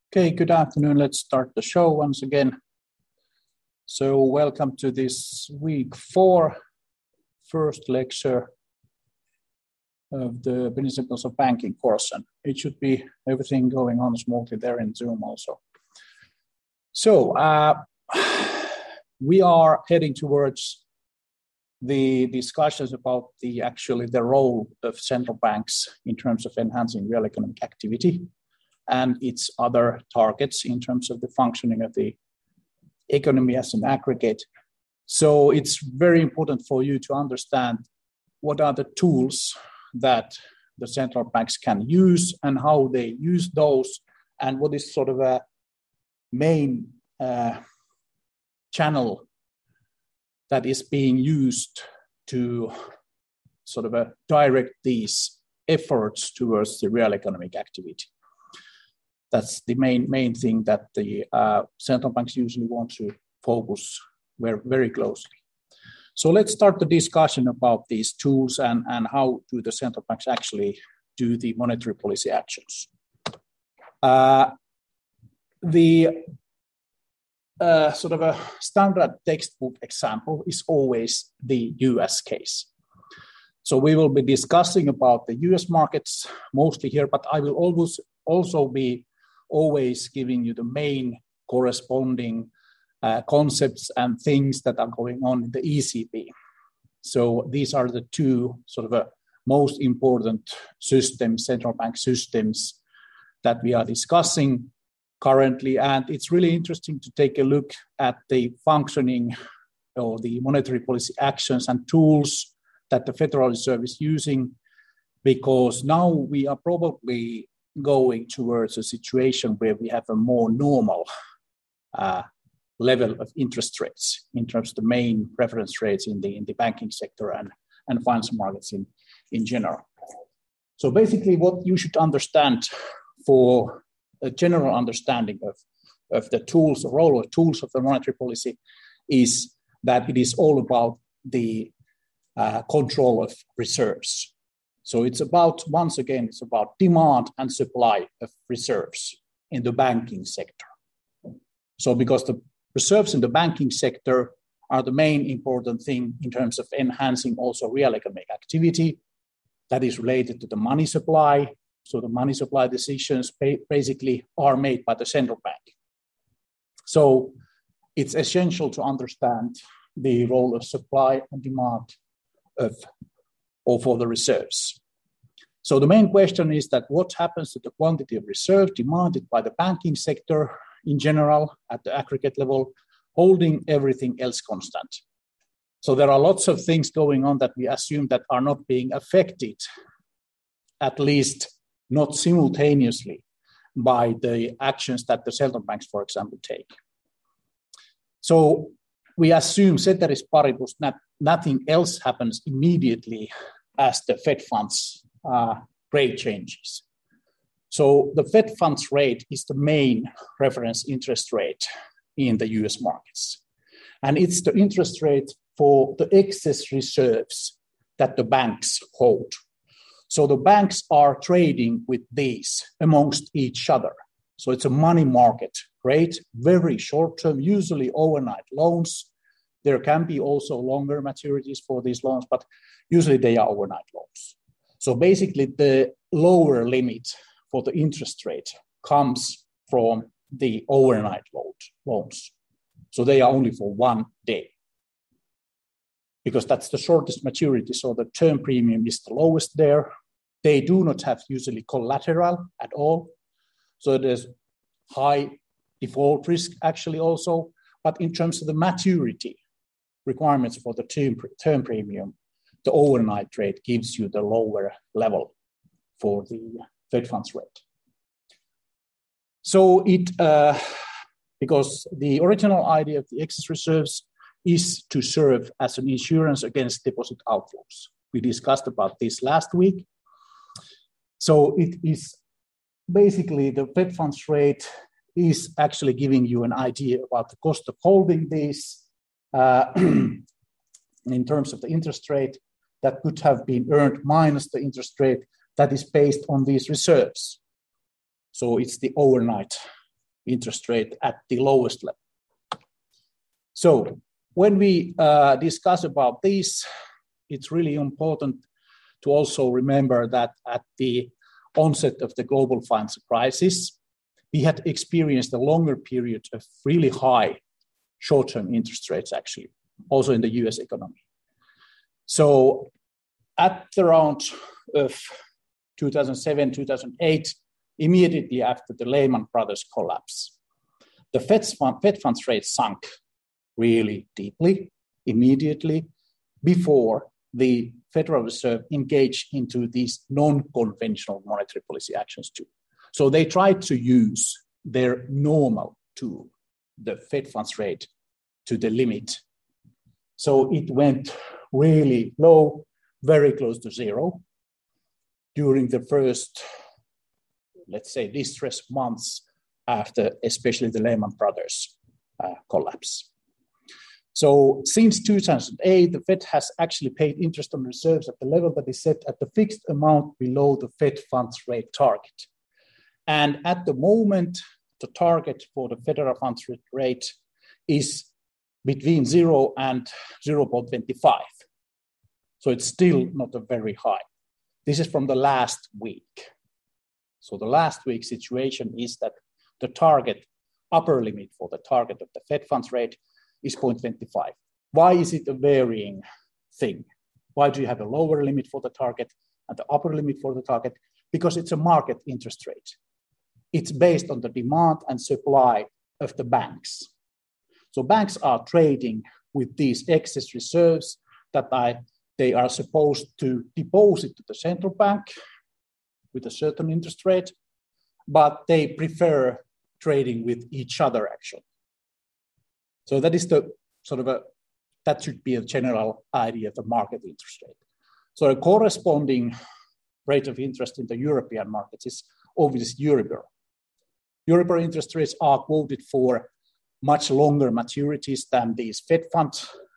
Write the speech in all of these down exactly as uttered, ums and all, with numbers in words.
Okay, good afternoon. Let's start the show once again. So welcome to this week four first lecture of the Principles of Banking course, and it should be everything going on smoothly there in Zoom also. So uh, we are heading towards the discussions about the actually the role of central banks in terms of enhancing real economic activity and its other targets in terms of the functioning of the economy as an aggregate. So it's very important for you to understand what are the tools that the central banks can use and how they use those, and what is sort of a main uh, channel that is being used to sort of uh, direct these efforts towards the real economic activity. That's the main main thing that the uh, central banks usually want to focus very, very closely. So let's start the discussion about these tools and, and how do the central banks actually do the monetary policy actions. Uh, the uh, sort of a standard textbook example is always the U S case. So we will be discussing about the U S markets mostly here, but I will always also be always giving you the main corresponding uh, concepts and things that are going on in the E C B. So these are the two sort of uh, most important systems, central bank systems that we are discussing currently. And it's really interesting to take a look at the functioning or the monetary policy actions and tools that the Federal Reserve is using, because now we are probably going towards a situation where we have a more normal uh, level of interest rates in terms of the main reference rates in the in the banking sector and, and financial markets in, in general. So basically what you should understand for a general understanding of, of the tools, the role of tools of the monetary policy is that it is all about the uh, control of reserves. So it's about, once again, it's about demand and supply of reserves in the banking sector. So because the reserves in the banking sector are the main important thing in terms of enhancing also real economic activity that is related to the money supply. So the money supply decisions basically are made by the central bank. So it's essential to understand the role of supply and demand of or for the reserves. So the main question is that what happens to the quantity of reserve demanded by the banking sector in general at the aggregate level, holding everything else constant. So there are lots of things going on that we assume that are not being affected, at least not simultaneously, by the actions that the central banks, for example, take. So we assume ceteris paribus that nothing else happens immediately as the Fed funds uh, rate changes. So the Fed funds rate is the main reference interest rate in the U S markets. And it's the interest rate for the excess reserves that the banks hold. So the banks are trading with these amongst each other. So it's a money market rate, very short term, usually overnight loans. There can be also longer maturities for these loans, but usually they are overnight loans. So basically the lower limit for the interest rate comes from the overnight loans. So they are only for one day, because that's the shortest maturity. So the term premium is the lowest there. They do not have usually collateral at all. So there's high default risk actually also, but in terms of the maturity requirements for the term, term premium, the overnight rate gives you the lower level for the Fed funds rate. So it, uh, because the original idea of the excess reserves is to serve as an insurance against deposit outflows. We discussed about this last week. So it is basically the Fed funds rate is actually giving you an idea about the cost of holding these uh, in terms of the interest rate that could have been earned minus the interest rate that is based on these reserves. So it's the overnight interest rate at the lowest level. So when we uh, discuss about this, it's really important to also remember that at the onset of the global financial crisis, we had experienced a longer period of really high short-term interest rates, actually, also in the U S economy. So at the round of two thousand seven, two thousand eight, immediately after the Lehman Brothers collapse, the Fed's fund, Fed funds rate sunk really deeply, immediately, before the Federal Reserve engaged into these non-conventional monetary policy actions too. So they tried to use their normal tool, the Fed funds rate, to the limit. So it went really low, very close to zero during the first, let's say, distress months after especially the Lehman Brothers uh, collapse. So since two thousand eight, the Fed has actually paid interest on reserves at the level that is set at the fixed amount below the Fed funds rate target. And at the moment, the target for the federal funds rate is between zero and zero point two five. So it's still not a very high. This is from the last week. So the last week situation is that the target, upper limit for the target of the Fed funds rate is zero point two five. Why is it a varying thing? Why do you have a lower limit for the target and the upper limit for the target? Because it's a market interest rate. It's based on the demand and supply of the banks. So banks are trading with these excess reserves that I, they are supposed to deposit to the central bank with a certain interest rate, but they prefer trading with each other actually. So that is the sort of a, that should be a general idea of the market interest rate. So a corresponding rate of interest in the European markets is obviously Euribor. Euribor interest rates are quoted for much longer maturities than these Fed fund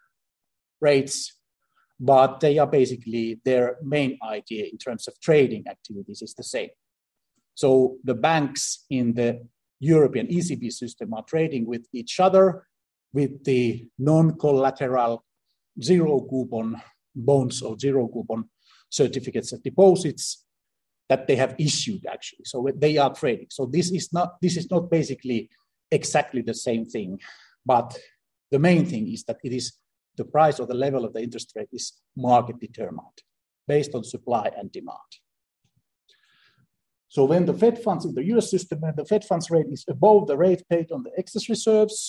rates, but they are basically, their main idea in terms of trading activities is the same. So the banks in the European E C B system are trading with each other with the non-collateral zero coupon bonds or zero coupon certificates of deposits that they have issued actually. So they are trading. So this is not, this is not basically exactly the same thing, but the main thing is that it is the price or the level of the interest rate is market determined based on supply and demand. So when the Fed funds in the U S system, when the Fed funds rate is above the rate paid on the excess reserves,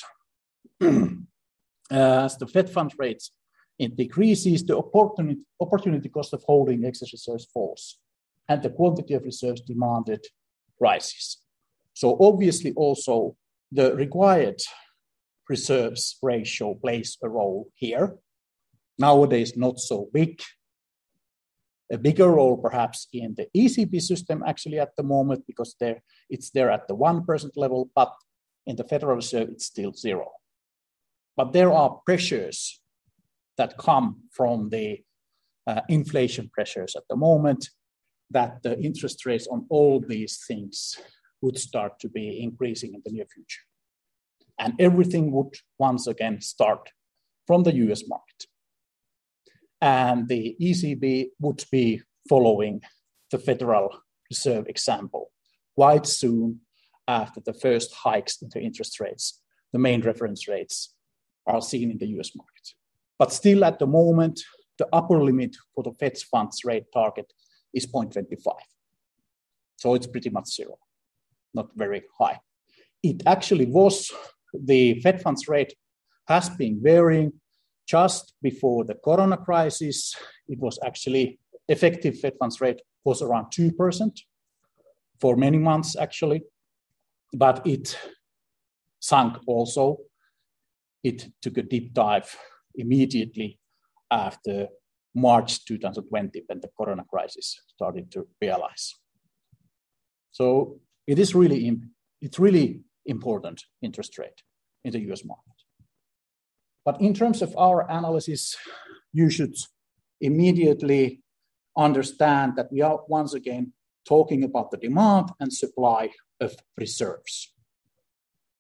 as the Fed funds rates it decreases, the opportunity, opportunity cost of holding excess reserves falls, and the quantity of reserves demanded rises. So obviously also the required reserves ratio plays a role here. Nowadays, not so big. A bigger role perhaps in the E C B system actually at the moment because there, it's there at the one percent level, but in the Federal Reserve, it's still zero. But there are pressures that come from the uh, inflation pressures at the moment that the interest rates on all these things would start to be increasing in the near future. And everything would once again start from the U S market. And the E C B would be following the Federal Reserve example quite soon after the first hikes in the interest rates. The main reference rates are seen in the U S market. But still at the moment, the upper limit for the Fed funds rate target is zero point two five. So it's pretty much zero, not very high. It actually was, the Fed funds rate has been varying just before the Corona crisis. It was actually, effective Fed funds rate was around two percent for many months actually, but it sunk also. It took a deep dive immediately after March two thousand twenty when the Corona crisis started to realize. So it is really, it's really important interest rate in the U S market. But in terms of our analysis, you should immediately understand that we are once again talking about the demand and supply of reserves.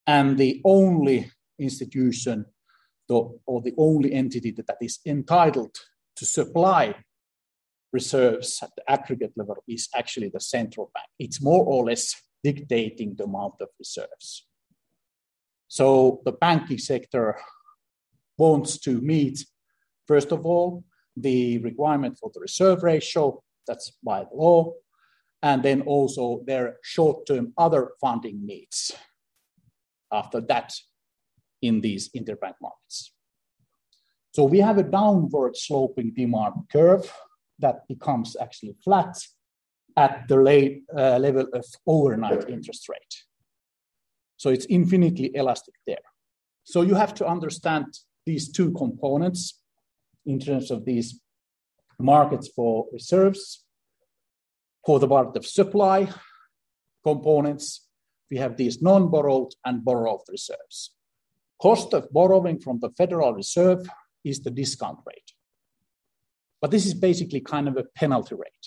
And the only institution or the only entity that is entitled to supply reserves at the aggregate level is actually the central bank. It's more or less dictating the amount of reserves. So the banking sector wants to meet, first of all, the requirement for the reserve ratio, that's by the law, and then also their short-term other funding needs after that in these interbank markets. So we have a downward sloping demand curve that becomes actually flat at the late, uh, level of overnight interest rate. So it's infinitely elastic there. So you have to understand these two components in terms of these markets for reserves. For the part of supply components, we have these non-borrowed and borrowed reserves. Cost of borrowing from the Federal Reserve is the discount rate. But this is basically kind of a penalty rate.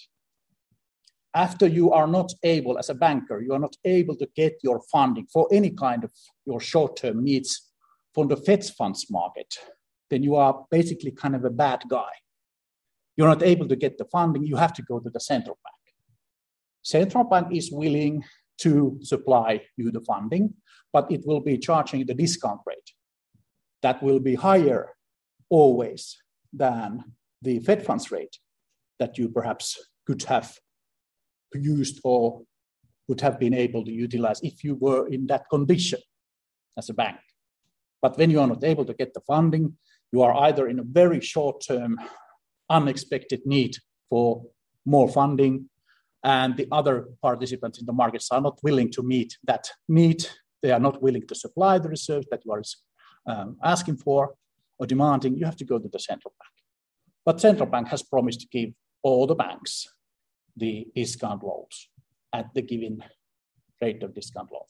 After you are not able, as a banker, you are not able to get your funding for any kind of your short-term needs from the Fed funds market, then you are basically kind of a bad guy. You're not able to get the funding, you have to go to the central bank. Central bank is willing to supply you the funding, but it will be charging the discount rate. That will be higher always than the Fed funds rate that you perhaps could have used or would have been able to utilize if you were in that condition as a bank. But when you are not able to get the funding, you are either in a very short-term, unexpected need for more funding, and the other participants in the markets are not willing to meet that need. They are not willing to supply the reserves that you are um, asking for or demanding. You have to go to the central bank. But central bank has promised to give all the banks the discount loans at the given rate of discount loans.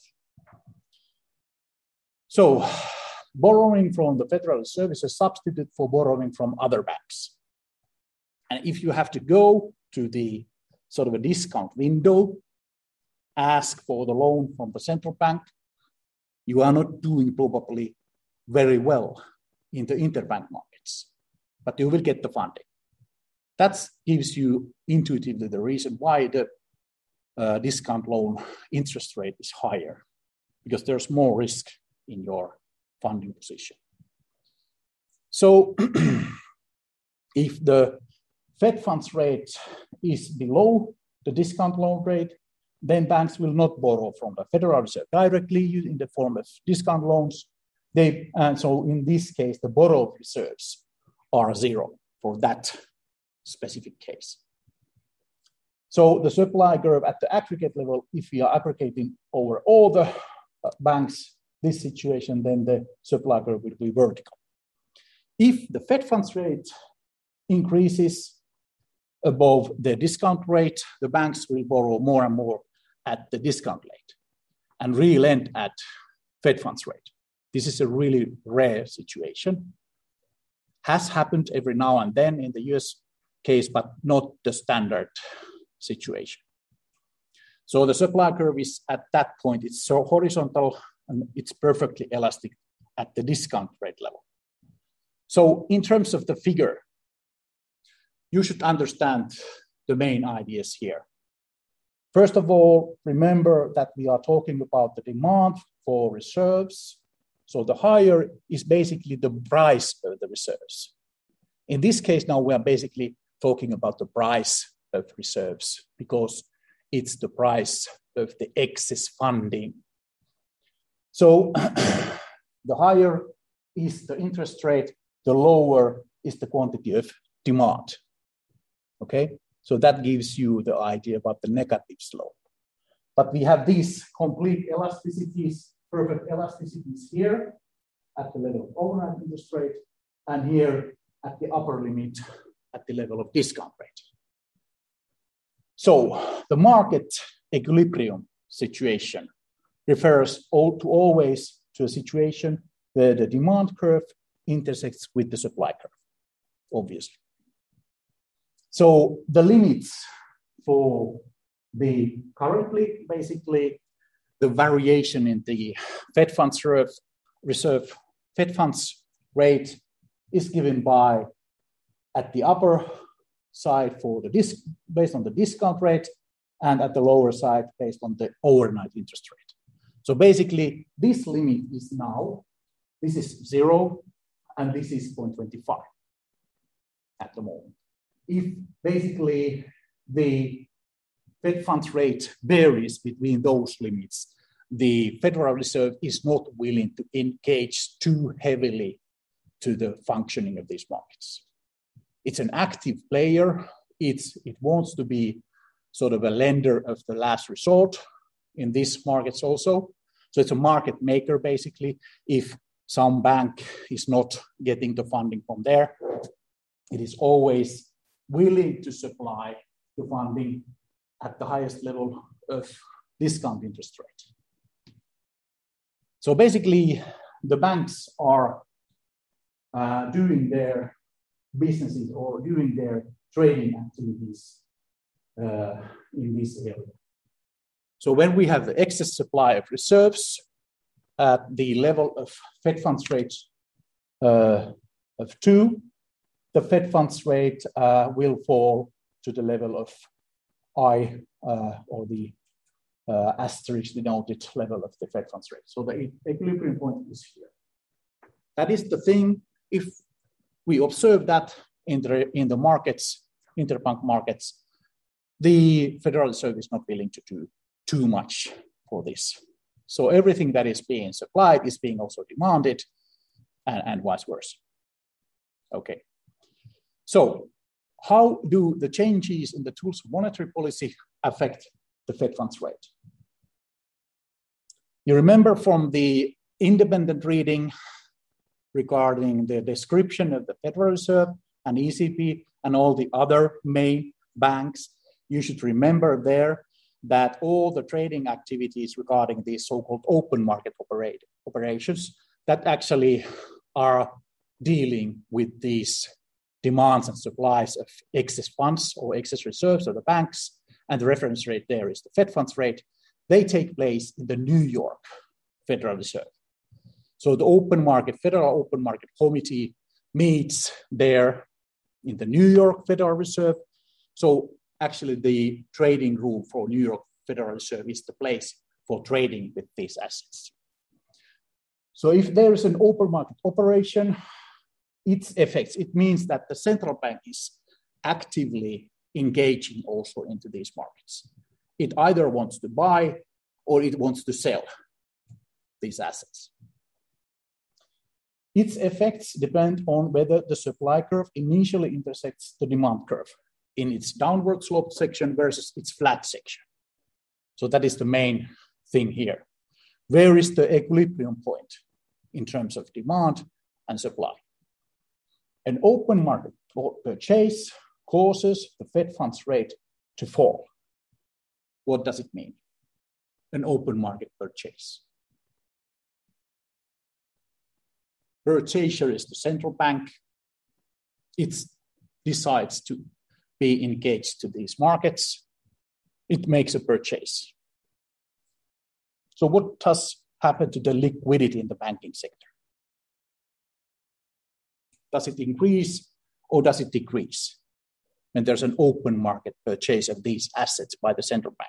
So borrowing from the Federal Reserve is a substitute for borrowing from other banks. And if you have to go to the sort of a discount window, ask for the loan from the central bank, you are not doing probably very well in the interbank markets, but you will get the funding. That gives you intuitively the reason why the uh, discount loan interest rate is higher, because there's more risk in your funding position. So if the Fed funds rate is below the discount loan rate, then banks will not borrow from the Federal Reserve directly in the form of discount loans. They, and so in this case, the borrowed reserves are zero for that specific case. So the supply curve at the aggregate level, if we are aggregating over all the banks, this situation, then the supply curve will be vertical. If the Fed funds rate increases above the discount rate, the banks will borrow more and more at the discount rate and re-lend at Fed funds rate. This is a really rare situation. Has happened every now and then in the U S case, but not the standard situation. So the supply curve is at that point, it's so horizontal and it's perfectly elastic at the discount rate level. So in terms of the figure, you should understand the main ideas here. First of all, remember that we are talking about the demand for reserves. So the higher is basically the price of the reserves. In this case now, we are basically talking about the price of reserves because it's the price of the excess funding. So the higher is the interest rate, the lower is the quantity of demand. Okay, so that gives you the idea about the negative slope. But we have these complete elasticities, perfect elasticities here at the level of overnight interest rate, and here at the upper limit at the level of discount rate. So the market equilibrium situation refers all to always to a situation where the demand curve intersects with the supply curve, obviously. So the limits for the currently, basically, the variation in the Fed funds reserve, reserve Fed funds rate is given by at the upper side for the disc, based on the discount rate, and at the lower side based on the overnight interest rate. So basically, this limit is now, this is zero, and this is zero point two five at the moment. If basically the Fed funds rate varies between those limits, the Federal Reserve is not willing to engage too heavily to the functioning of these markets. It's an active player. It's, it wants to be sort of a lender of the last resort in these markets also. So it's a market maker, basically. If some bank is not getting the funding from there, it is always willing to supply the funding at the highest level of discount interest rate. So basically, the banks are uh, doing their businesses or doing their trading activities uh, in this area. So when we have the excess supply of reserves at the level of Fed funds rate uh, of two, the Fed funds rate uh, will fall to the level of I, uh, or the uh, asterisk denoted level of the Fed funds rate. So the equilibrium point is here. That is the thing. If we observe that in the, in the markets, interbank markets, the Federal Reserve is not willing to do too much for this. So everything that is being supplied is being also demanded, and, and vice versa. Okay. So how do the changes in the tools of monetary policy affect the Fed funds rate? You remember from the independent reading regarding the description of the Federal Reserve and E C B and all the other main banks, you should remember there that all the trading activities regarding these so-called open market operate, operations that actually are dealing with these demands and supplies of excess funds or excess reserves of the banks, and the reference rate there is the Fed funds rate, they take place in the New York Federal Reserve. So the open market, Federal Open Market Committee meets there in the New York Federal Reserve. So actually the trading room for New York Federal Reserve is the place for trading with these assets. So if there is an open market operation, its effects, it means that the central bank is actively engaging also into these markets. It either wants to buy or it wants to sell these assets. Its effects depend on whether the supply curve initially intersects the demand curve in its downward sloped section versus its flat section. So that is the main thing here. Where is the equilibrium point in terms of demand and supply? An open market purchase causes the Fed funds rate to fall. What does it mean? An open market purchase. Purchaser is the central bank. It decides to be engaged to these markets. It makes a purchase. So what does happen to the liquidity in the banking sector? Does it increase or does it decrease when there's an open market purchase of these assets by the central bank?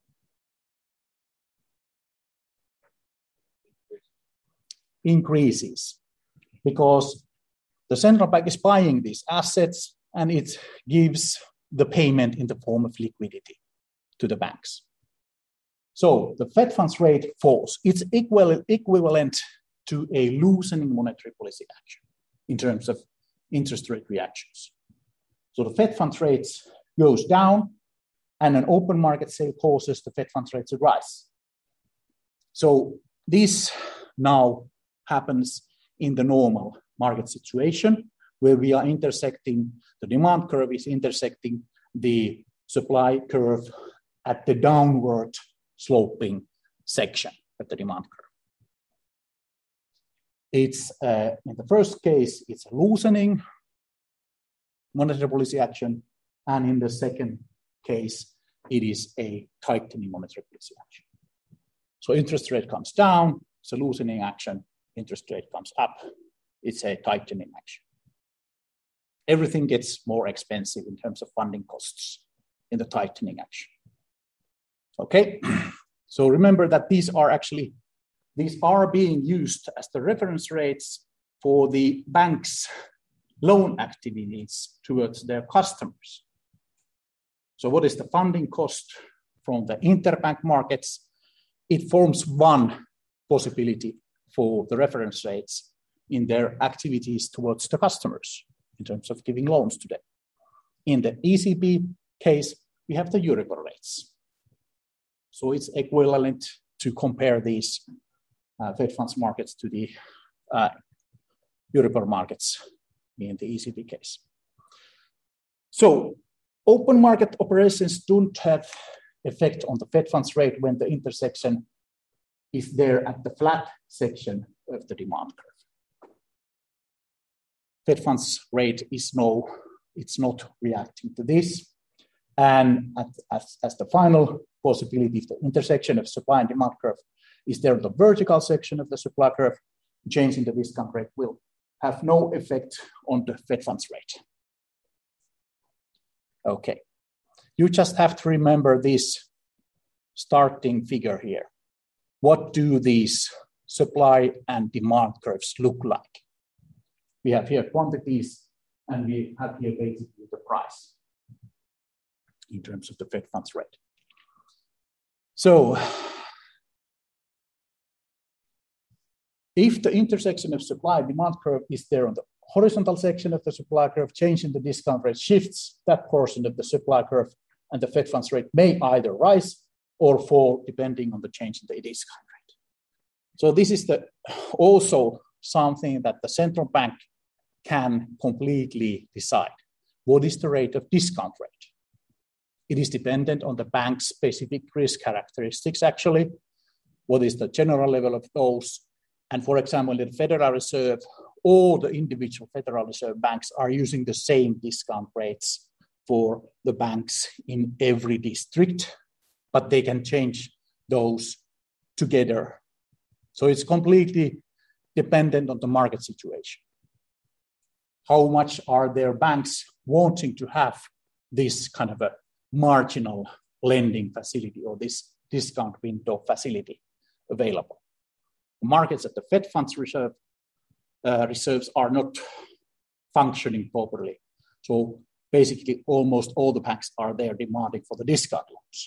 Increases, because the central bank is buying these assets and it gives the payment in the form of liquidity to the banks. So the Fed funds rate falls. It's equivalent to a loosening monetary policy action in terms of interest rate reactions. So the Fed funds rate goes down and an open market sale causes the Fed funds rate to rise. So this now happens in the normal market situation where we are intersecting, the demand curve is intersecting the supply curve at the downward sloping section of the demand curve. It's, uh, in the first case, it's a loosening monetary policy action, and in the second case, it is a tightening monetary policy action. So interest rate comes down, it's a loosening action. Interest rate comes up, it's a tightening action. Everything gets more expensive in terms of funding costs in the tightening action. Okay, so remember that these are actually, these are being used as the reference rates for the bank's loan activities towards their customers. So what is the funding cost from the interbank markets? It forms one possibility for the reference rates in their activities towards the customers in terms of giving loans to them. In the E C B case, we have the Euribor rates. So it's equivalent to compare these uh, Fed funds markets to the uh, Euribor markets in the E C B case. So open market operations don't have effect on the Fed funds rate when the intersection is there at the flat section of the demand curve. Fed funds rate is no, it's not reacting to this. And at, as, as the final possibility, if the intersection of supply and demand curve is there on the vertical section of the supply curve, change in the discount rate will have no effect on the Fed funds rate. Okay, you just have to remember this starting figure here. What do these supply and demand curves look like? We have here quantities, and we have here basically the price in terms of the Fed funds rate. So, if the intersection of supply and demand curve is there on the horizontal section of the supply curve, change in the discount rate shifts that portion of the supply curve, and the Fed funds rate may either rise or fall depending on the change in the discount rate. So this is the also something that the central bank can completely decide. What is the rate of discount rate? It is dependent on the bank's specific risk characteristics, actually. What is the general level of those? And for example, the Federal Reserve, all the individual Federal Reserve banks are using the same discount rates for the banks in every district, but they can change those together. So it's completely dependent on the market situation. How much are their banks wanting to have this kind of a marginal lending facility or this discount window facility available? The markets at the Fed funds reserve uh, reserves are not functioning properly. So basically almost all the banks are there demanding for the discount loans.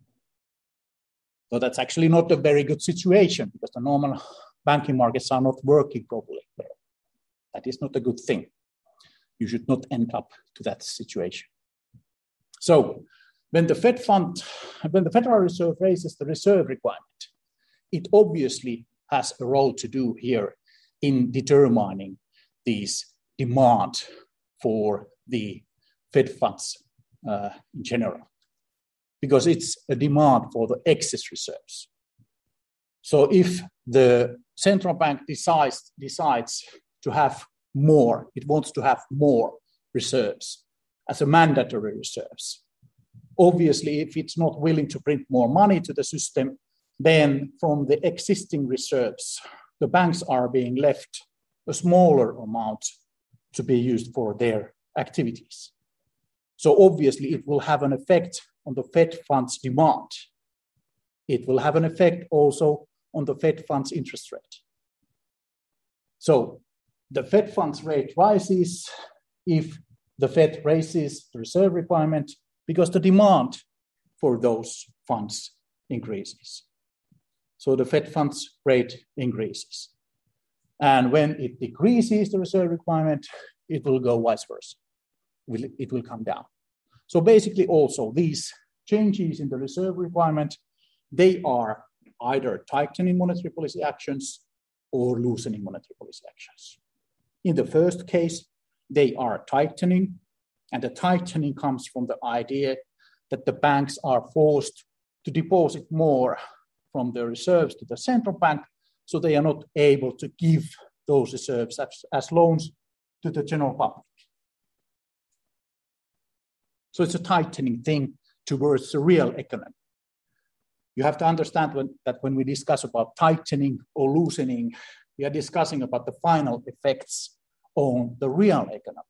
So that's actually not a very good situation because the normal banking markets are not working properly there. That is not a good thing. You should not end up to that situation. So when the Fed fund, when the Federal Reserve raises the reserve requirement, it obviously has a role to do here in determining these demand for the Fed funds uh, in general, because it's a demand for the excess reserves. So if the central bank decides, decides to have more, it wants to have more reserves as a mandatory reserves. Obviously, if it's not willing to print more money to the system, then from the existing reserves, the banks are being left a smaller amount to be used for their activities. So obviously, it will have an effect on the Fed funds demand. It will have an effect also on the Fed funds interest rate. So the Fed funds rate rises if the Fed raises the reserve requirement because the demand for those funds increases. So the Fed funds rate increases. And when it decreases the reserve requirement, it will go vice versa. It will come down. So basically also these changes in the reserve requirement, they are either tightening monetary policy actions or loosening monetary policy actions. In the first case, they are tightening, and the tightening comes from the idea that the banks are forced to deposit more from their reserves to the central bank, so they are not able to give those reserves as, as loans to the general public. So it's a tightening thing towards the real economy. you have to understand when, that when we discuss about tightening or loosening, we are discussing about the final effects on the real economy.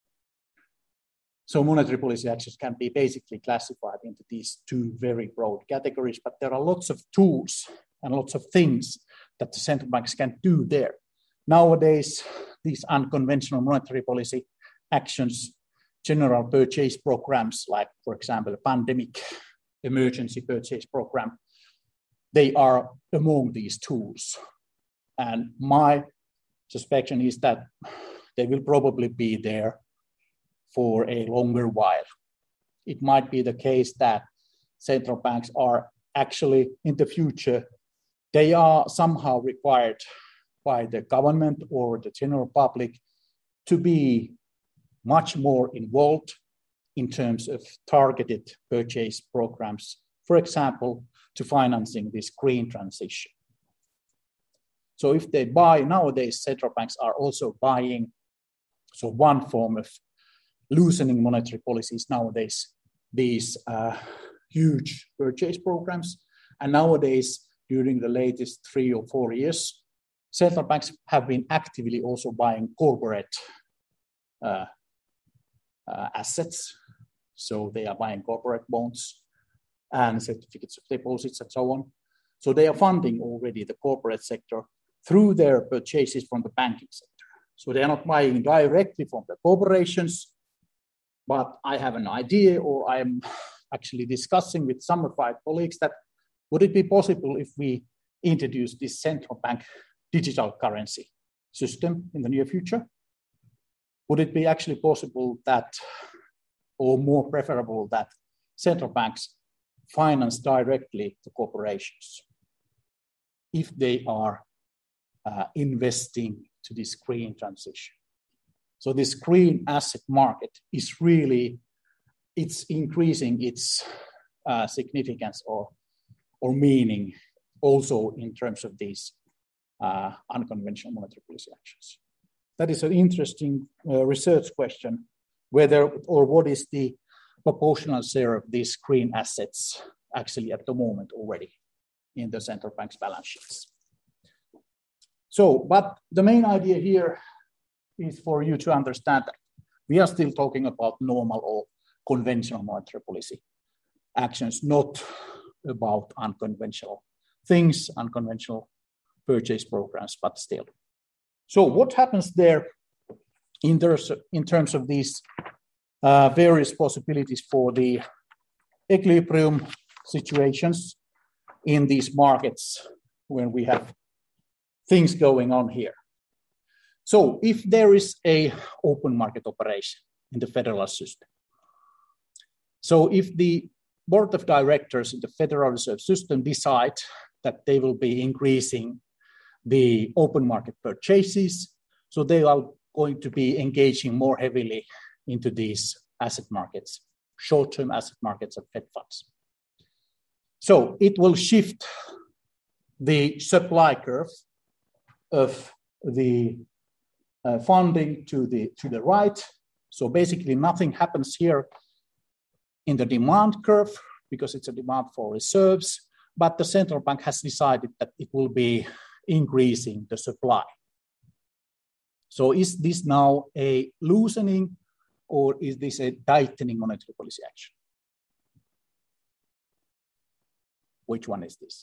So monetary policy actions can be basically classified into these two very broad categories, but there are lots of tools and lots of things that the central banks can do there. Nowadays, these unconventional monetary policy actions, general purchase programs, like, for example, a pandemic emergency purchase program, they are among these tools. And my suspicion is that they will probably be there for a longer while. It might be the case that central banks are actually in the future, they are somehow required by the government or the general public to be much more involved in terms of targeted purchase programs, for example, to financing this green transition. So if they buy, nowadays central banks are also buying, so one form of loosening monetary policies nowadays, these uh, huge purchase programs. And nowadays, during the latest three or four years, central banks have been actively also buying corporate uh, uh, assets. So they are buying corporate bonds and certificates of deposits and so on. So they are funding already the corporate sector through their purchases from the banking sector. So they are not buying directly from the corporations, but I have an idea, or I am actually discussing with some of my colleagues that would it be possible if we introduce this central bank digital currency system in the near future? Would it be actually possible that, or more preferable, that central banks finance directly the corporations if they are uh, investing to this green transition? So this green asset market is really, it's increasing its uh, significance or, or meaning also in terms of these uh, unconventional monetary policy actions. That is an interesting uh, research question, whether or what is the proportional share of these green assets actually at the moment already in the central bank's balance sheets. So, but the main idea here is for you to understand that we are still talking about normal or conventional monetary policy actions, not about unconventional things, unconventional purchase programs, but still. So what happens there in terms of, in terms of these uh, various possibilities for the equilibrium situations in these markets when we have things going on here? So if there is a open market operation in the federal system, so if the board of directors in the Federal Reserve System decide that they will be increasing the open market purchases, so they are going to be engaging more heavily into these asset markets, short-term asset markets of Fed funds. So it will shift the supply curve of the uh, funding to the, to the right. So basically nothing happens here in the demand curve because it's a demand for reserves, but the central bank has decided that it will be increasing the supply. So is this now a loosening or is this a tightening monetary policy action? Which one is this?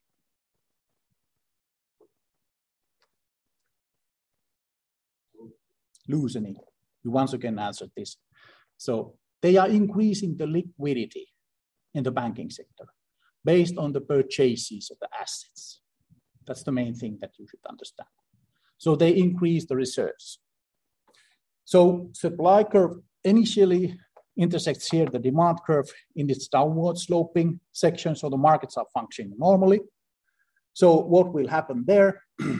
Loosening. You once again answered this. So they are increasing the liquidity in the banking sector based on the purchases of the assets. That's the main thing that you should understand. So they increase the reserves. So supply curve initially intersects here the demand curve in its downward sloping section, so the markets are functioning normally. So what will happen there?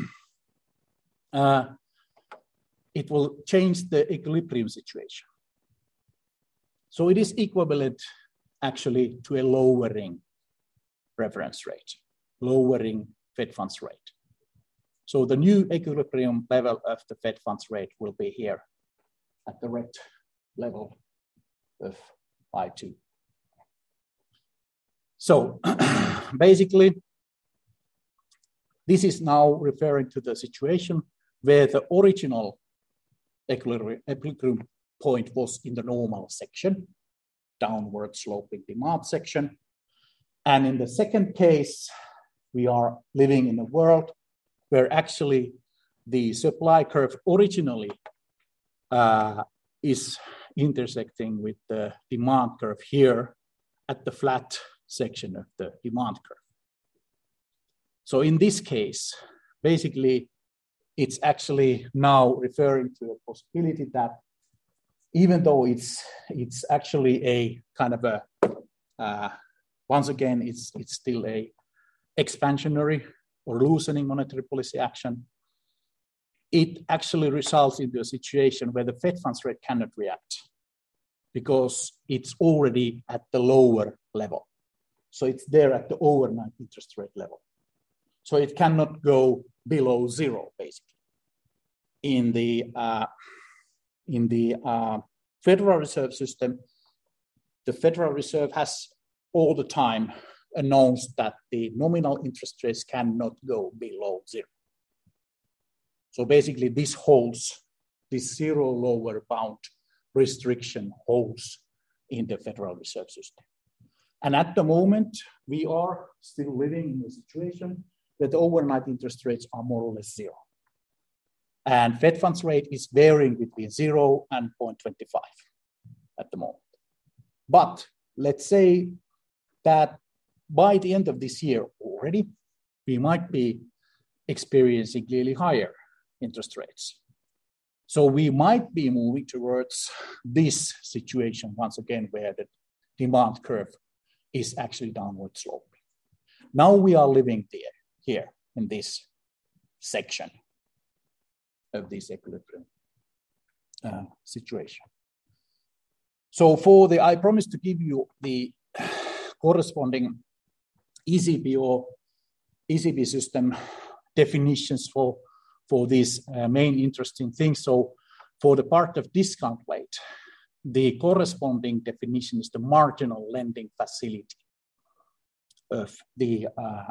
uh, it will change the equilibrium situation. So it is equivalent actually to a lowering reference rate, lowering Fed funds rate. So the new equilibrium level of the Fed funds rate will be here at the red level of I two. So basically, this is now referring to the situation where the original equilibrium point was in the normal section, downward sloping demand section. And in the second case, we are living in a world where actually the supply curve originally uh, is intersecting with the demand curve here at the flat section of the demand curve. So in this case, basically, it's actually now referring to a possibility that even though it's it's actually a kind of a uh, once again it's it's still a expansionary or loosening monetary policy action, it actually results into a situation where the Fed funds rate cannot react because it's already at the lower level. So it's there at the overnight interest rate level. So it cannot go below zero, basically. In the uh, in the uh, Federal Reserve System, the Federal Reserve has all the time announced that the nominal interest rates cannot go below zero. So basically, this holds, this zero lower bound restriction holds in the Federal Reserve System. And at the moment, we are still living in a situation where the overnight interest rates are more or less zero. And Fed funds rate is varying between zero and zero point two five at the moment. But let's say that by the end of this year already, we might be experiencing clearly higher interest rates. So we might be moving towards this situation once again, where the demand curve is actually downward sloping. Now we are living there, here in this section of this equilibrium uh, situation. So for the, I promised to give you the corresponding E C B or E C B system definitions for, for these uh, main interesting things. So for the part of discount rate, the corresponding definition is the marginal lending facility of the, uh,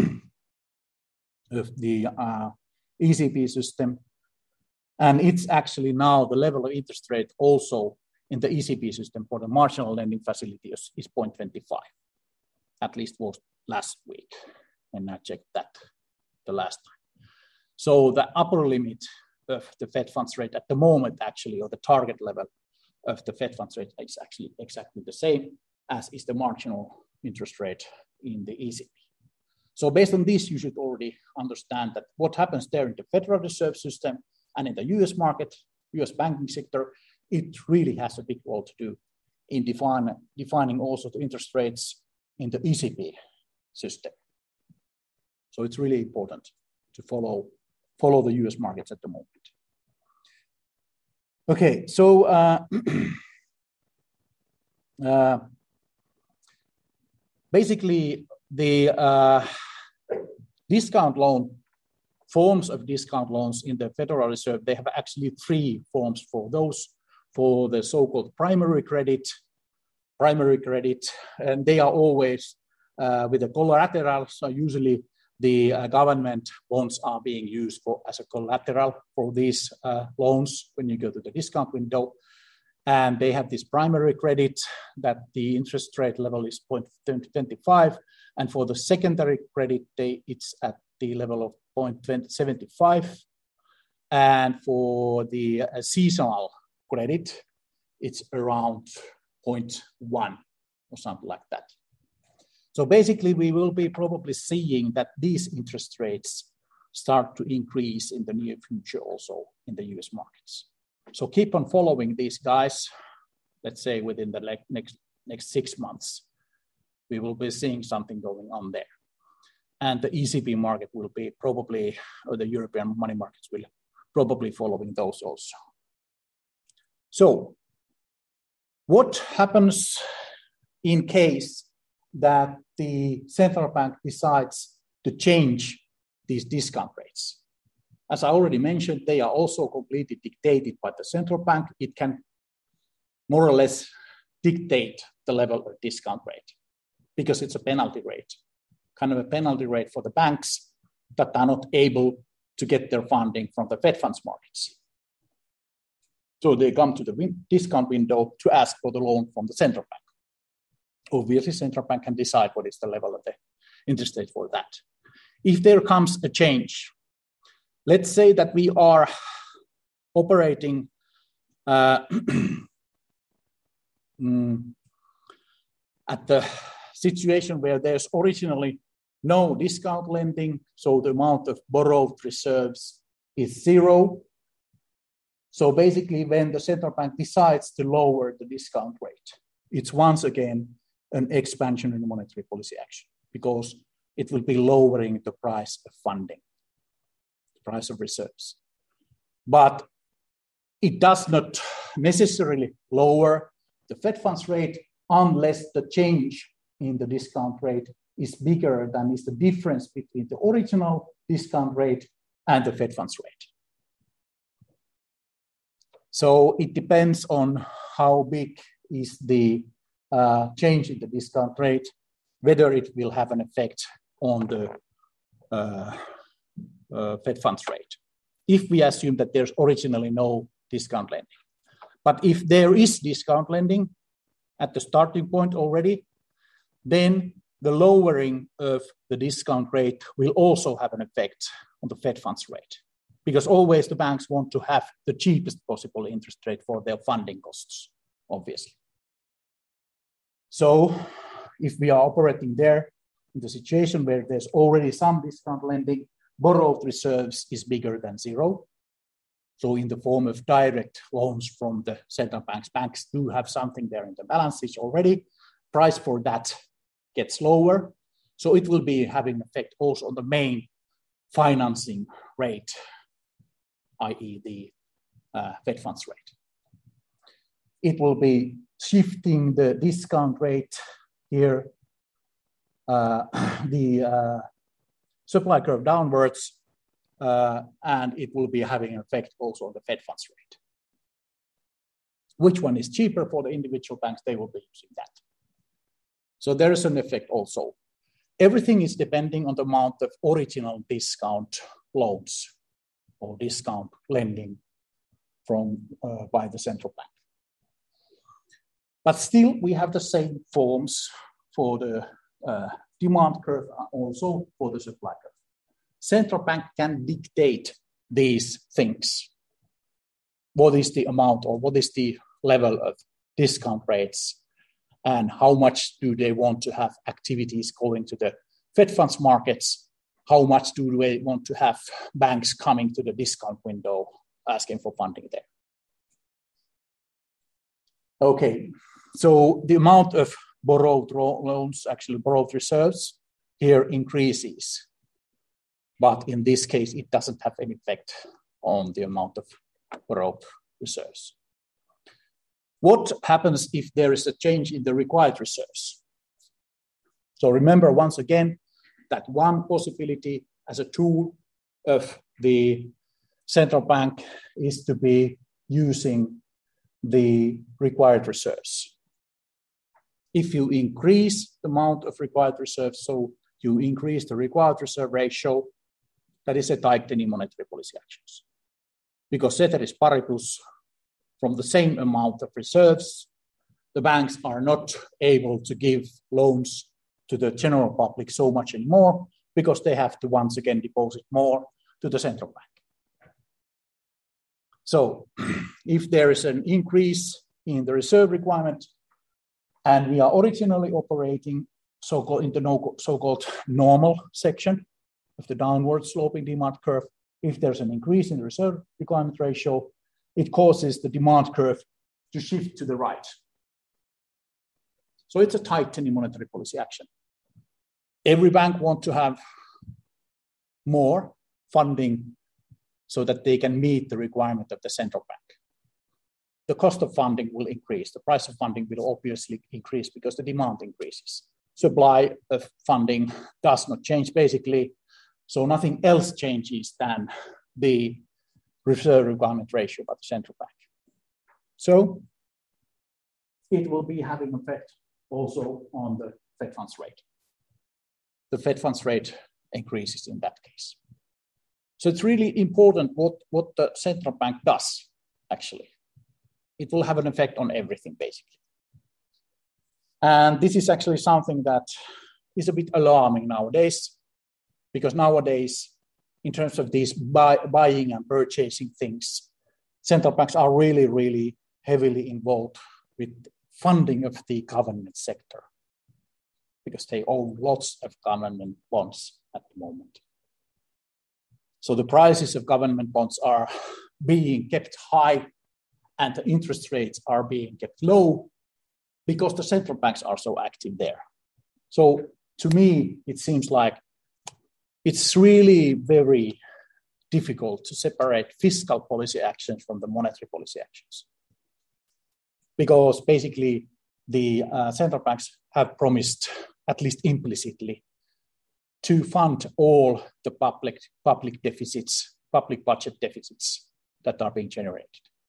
of the uh, E C B system. And it's actually now the level of interest rate also in the E C B system for the marginal lending facility is, is zero point two five, at least was last week, and I checked that the last time. So the upper limit of the Fed funds rate at the moment actually, or the target level of the Fed funds rate is actually exactly the same as is the marginal interest rate in the E C B. So based on this, you should already understand that what happens there in the Federal Reserve System and in the U S market, U S banking sector, it really has a big role to do in define, defining also the interest rates in the E C B system. So it's really important to follow, follow the U S markets at the moment. Okay, so uh, uh, basically the uh, discount loan, forms of discount loans in the Federal Reserve, they have actually three forms for those, for the so-called primary credit, primary credit, and they are always uh, with a collateral. So usually the uh, government bonds are being used for as a collateral for these uh, loans when you go to the discount window. And they have this primary credit that the interest rate level is zero point two five. And for the secondary credit, they, it's at the level of zero point seven five. And for the uh, seasonal credit, it's around zero point one or something like that. So basically, we will be probably seeing that these interest rates start to increase in the near future also in the U S markets. So keep on following these guys, let's say within the next, next six months, we will be seeing something going on there. And the E C B market will be probably, or the European money markets will probably following those also. So what happens in case that the central bank decides to change these discount rates? As I already mentioned, they are also completely dictated by the central bank. It can more or less dictate the level of discount rate because it's a penalty rate, kind of a penalty rate for the banks that are not able to get their funding from the Fed funds markets. So they come to the win- discount window to ask for the loan from the central bank. Obviously, central bank can decide what is the level of the interest rate for that. If there comes a change, let's say that we are operating uh, mm, at the situation where there's originally no discount lending, so the amount of borrowed reserves is zero. So basically, when the central bank decides to lower the discount rate, it's once again an expansion in monetary policy action, because it will be lowering the price of funding, the price of reserves. But it does not necessarily lower the Fed funds rate unless the change in the discount rate is bigger than is the difference between the original discount rate and the Fed funds rate. So it depends on how big is the uh, change in the discount rate, whether it will have an effect on the uh, uh, Fed funds rate, if we assume that there's originally no discount lending. But if there is discount lending at the starting point already, then the lowering of the discount rate will also have an effect on the Fed funds rate, because always the banks want to have the cheapest possible interest rate for their funding costs, obviously. So if we are operating there in the situation where there's already some discount lending, borrowed reserves is bigger than zero. So in the form of direct loans from the central banks, banks do have something there in the balance sheet already. Price for that gets lower. So it will be having an effect also on the main financing rate, that is the uh, Fed funds rate. It will be shifting the discount rate here, uh, the uh, supply curve downwards, uh, and it will be having an effect also on the Fed funds rate. Which one is cheaper for the individual banks? They will be using that. So there is an effect also. Everything is depending on the amount of original discount loans or discount lending from uh, by the central bank. But still, we have the same forms for the uh, demand curve, also for the supply curve. Central bank can dictate these things. What is the amount or what is the level of discount rates, and how much do they want to have activities going to the Fed funds markets? How much do they want to have banks coming to the discount window asking for funding there? Okay, so the amount of borrowed loans, actually borrowed reserves, here increases. But in this case, it doesn't have any effect on the amount of borrowed reserves. What happens if there is a change in the required reserves? So remember once again that one possibility as a tool of the central bank is to be using the required reserves. If you increase the amount of required reserves, so you increase the required reserve ratio, that is a tightening monetary policy actions. Because ceteris paribus, from the same amount of reserves, the banks are not able to give loans to the general public so much anymore, because they have to once again deposit more to the central bank. So if there is an increase in the reserve requirement, and we are originally operating so-called in the so-called normal section of the downward sloping demand curve, if there's an increase in the reserve requirement ratio, it causes the demand curve to shift to the right. So it's a tightening monetary policy action. Every bank wants to have more funding so that they can meet the requirement of the central bank. The cost of funding will increase. The price of funding will obviously increase because the demand increases. Supply of funding does not change basically, so nothing else changes than the reserve requirement ratio by the central bank. So it will be having effect also on the Fed funds rate. The Fed funds rate increases in that case. So it's really important what, what the central bank does, actually. It will have an effect on everything, basically. And this is actually something that is a bit alarming nowadays, because nowadays, in terms of these buy, buying and purchasing things, central banks are really, really heavily involved with funding of the government sector, because they own lots of government bonds at the moment. So the prices of government bonds are being kept high and the interest rates are being kept low because the central banks are so active there. So to me, it seems like it's really very difficult to separate fiscal policy actions from the monetary policy actions. Because basically the uh, central banks have promised, at least implicitly, to fund all the public, public deficits, public budget deficits that are being generated.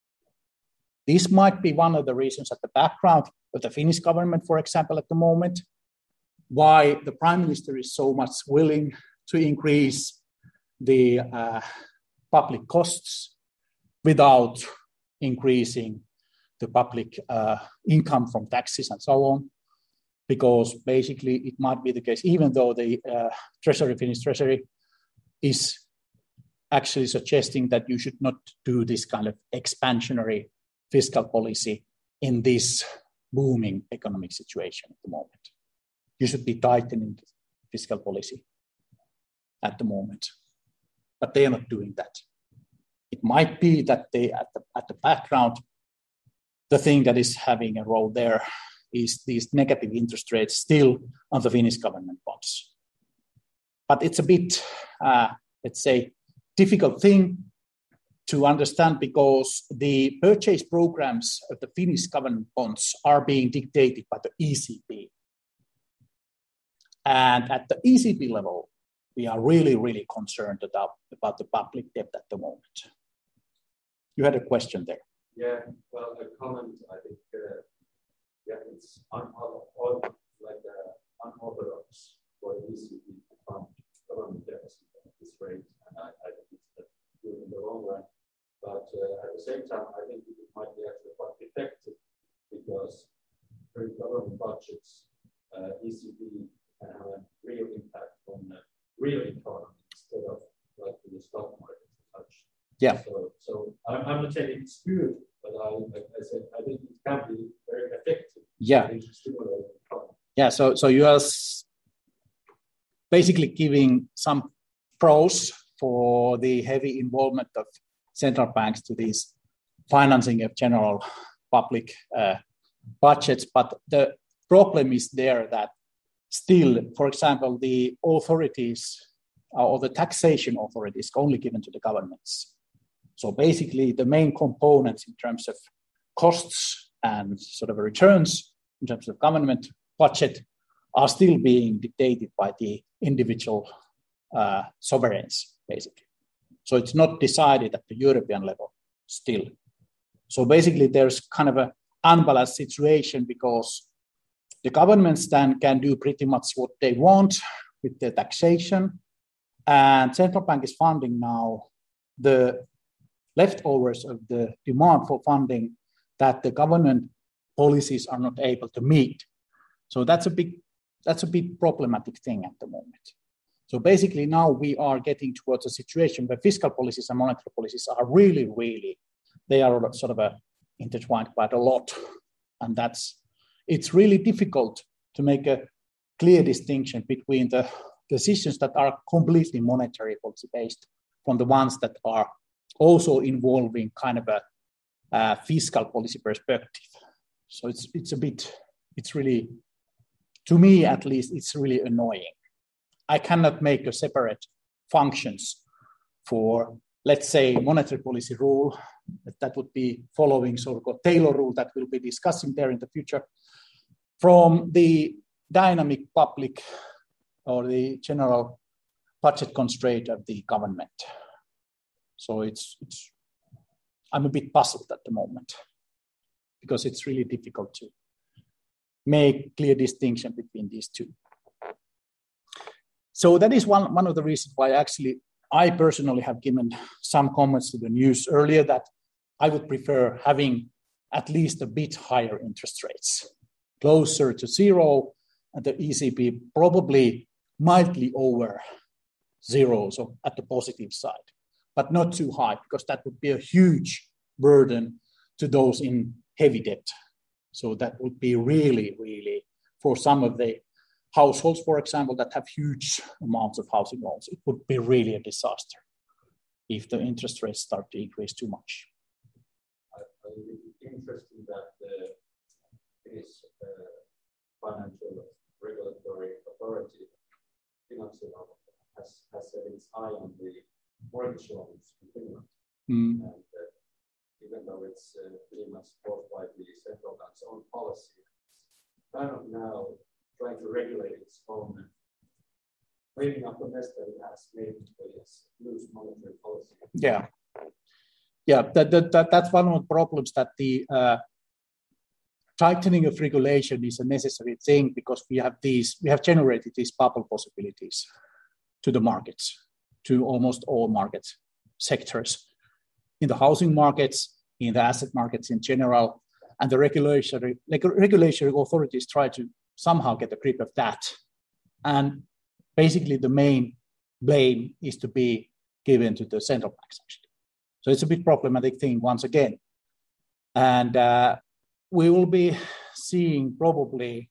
This might be one of the reasons at the background of the Finnish government, for example, at the moment, why the prime minister is so much willing to increase the uh, public costs without increasing the public uh, income from taxes and so on. Because basically it might be the case, even though the uh, Treasury, Finnish Treasury is actually suggesting that you should not do this kind of expansionary fiscal policy in this booming economic situation at the moment. You should be tightening the fiscal policy at the moment, but they are not doing that. It might be that they, at the, at the background, the thing that is having a role there is these negative interest rates still on the Finnish government bonds. But it's a bit, uh, let's say, difficult thing to understand because the purchase programs of the Finnish government bonds are being dictated by the E C B. And at the E C B level, we are really, really concerned about, about the public debt at the moment. You had a question there. Yeah, well, a comment, I think, uh, yeah, it's unorthodox, like uh, unorthodox for the E C B to fund government deficit at this rate, and I, I think it's uh, good in the long run. But uh, at the same time, I think it might be actually quite effective because through government budgets, uh, E C B can have a real impact on the real economy instead of like the stock market and such. Yeah. So, so I'm, I'm not saying it's good, but I, like I said, I think it can be very effective. Yeah. Yeah. So, so you are basically giving some pros for the heavy involvement of central banks to these financing of general public uh, budgets, but the problem is there that still, for example, the authorities or the taxation authorities are only given to the governments. So basically the main components in terms of costs and sort of returns in terms of government budget are still being dictated by the individual uh, sovereigns, basically. So it's not decided at the European level still. So basically there's kind of an unbalanced situation because the governments then can do pretty much what they want with the taxation, and central bank is funding now the leftovers of the demand for funding that the government policies are not able to meet. So that's a big, that's a big problematic thing at the moment. So basically now we are getting towards a situation where fiscal policies and monetary policies are really, really, they are sort of a, intertwined quite a lot. And that's, it's really difficult to make a clear distinction between the decisions that are completely monetary policy based from the ones that are also involving kind of a uh, fiscal policy perspective. So it's it's a bit, it's really, to me at least, it's really annoying. I cannot make a separate functions for, let's say, monetary policy rule. That would be following so-called Taylor rule that we'll be discussing there in the future, from the dynamic public or the general budget constraint of the government. So it's, it's I'm a bit puzzled at the moment because it's really difficult to make clear distinction between these two. So that is one, one of the reasons why actually I personally have given some comments to the news earlier that I would prefer having at least a bit higher interest rates, closer to zero, and the E C B probably mildly over zero, so at the positive side, but not too high, because that would be a huge burden to those in heavy debt. So that would be really, really, for some of the households, for example, that have huge amounts of housing loans, it would be really a disaster if the interest rates start to increase too much. I find it interesting that the Finnish uh, financial regulatory authority, Finanssivalvonta, has, has set its eye on the mortgage loans in Finland. Mm. And uh, even though it's uh, pretty much caused by the central bank's own policy, it's kind of now trying to regulate its own, cleaning up the mess that it has made with its loose monetary policy. Yeah. Yeah, that, that, that, that's one of the problems, that the uh, tightening of regulation is a necessary thing, because we have these, we have generated these bubble possibilities to the markets, to almost all market sectors, in the housing markets, in the asset markets in general, and the regulatory, regulatory authorities try to somehow get a grip of that. And basically the main blame is to be given to the central banks, actually. So it's a bit problematic thing once again. And uh, we will be seeing probably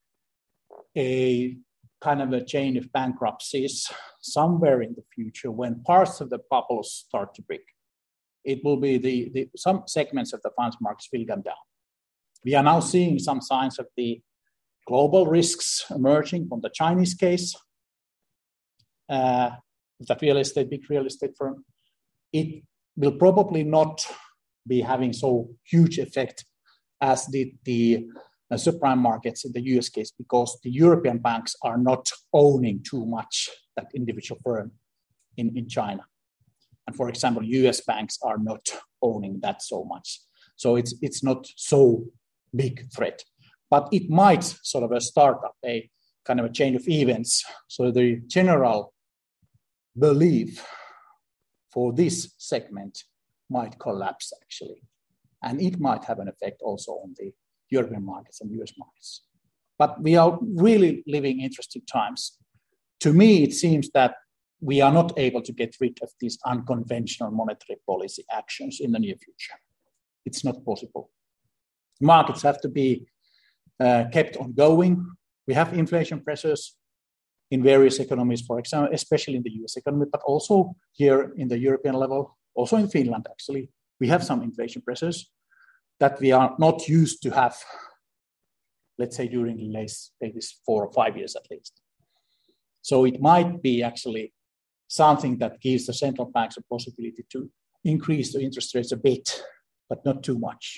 a kind of a chain of bankruptcies somewhere in the future when parts of the bubbles start to break. It will be the, the some segments of the finance markets will come down. We are now seeing some signs of the global risks emerging from the Chinese case, uh, the real estate, big real estate firm. It will probably not be having so huge effect as did the uh, subprime markets in the U S case, because the European banks are not owning too much that individual firm in, in China. And for example, U S banks are not owning that so much. So it's, it's not so big threat. But it might sort of a start up a kind of a chain of events. So the general belief for this segment might collapse, actually. And it might have an effect also on the European markets and U S markets. But we are really living interesting times. To me, it seems that we are not able to get rid of these unconventional monetary policy actions in the near future. It's not possible. Markets have to be uh, kept on going. We have inflation pressures in various economies, for example, especially in the U S economy, but also here in the European level, also in Finland, actually. We have some inflation pressures that we are not used to have, let's say, during the last maybe four or five years at least. So it might be actually something that gives the central banks a possibility to increase the interest rates a bit, but not too much.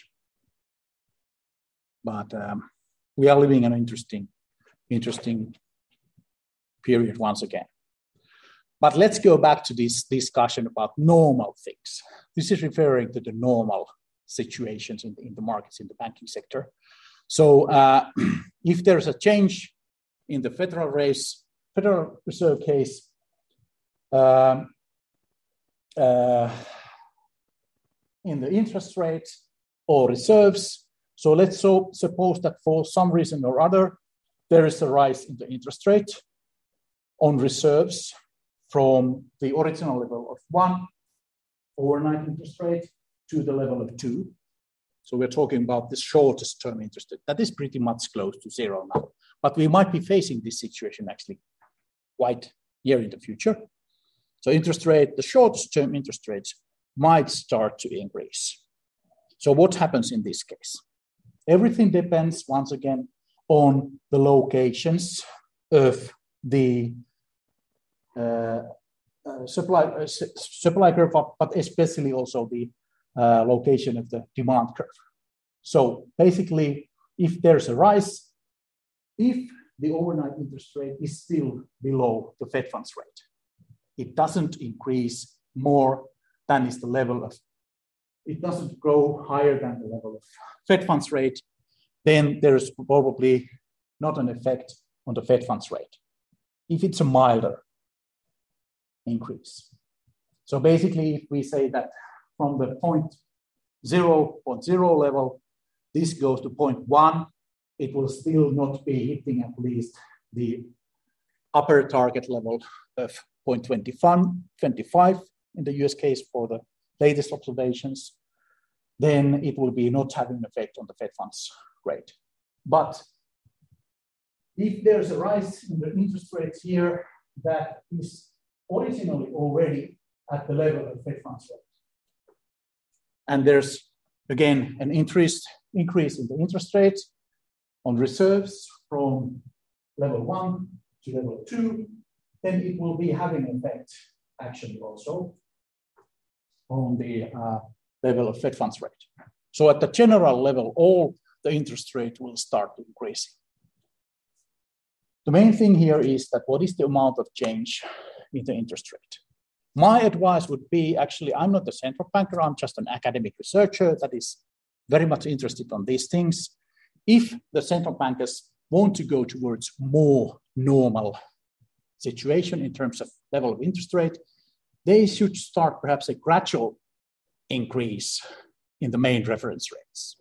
But um, we are living in an interesting, interesting period once again. But let's go back to this discussion about normal things. This is referring to the normal situations in the, in the markets, in the banking sector. So uh, if there's a change in the Federal, race, Federal Reserve case, um, uh, in the interest rate or reserves, so let's so suppose that for some reason or other, there is a rise in the interest rate on reserves from the original level of one overnight interest rate to the level of two. So we're talking about the shortest term interest rate. That is pretty much close to zero now. But we might be facing this situation actually quite near in the future. So interest rate, the shortest term interest rates might start to increase. So what happens in this case? Everything depends, once again, on the locations of the uh, uh, supply, uh, supply curve, but especially also the uh, location of the demand curve. So basically, if there's a rise, if the overnight interest rate is still below the Fed funds rate, it doesn't increase more than is the level of, it doesn't grow higher than the level of Fed funds rate, then there's probably not an effect on the Fed funds rate if it's a milder increase. So basically, if we say that from the point zero point zero level, this goes to point one, it will still not be hitting at least the upper target level of zero point two five in the U S case for the latest observations, then it will be not having an effect on the Fed funds rate. But if there's a rise in the interest rates here that is originally already at the level of Fed funds rate, and there's again an interest increase in the interest rates on reserves from level one to level two, then it will be having an effect actually also on the uh, level of Fed funds rate. So at the general level, all the interest rate will start increasing. The main thing here is that what is the amount of change in the interest rate? My advice would be, actually, I'm not a central banker, I'm just an academic researcher that is very much interested on these things. If the central bankers want to go towards more normal situation in terms of level of interest rate, they should start perhaps a gradual increase in the main reference rates.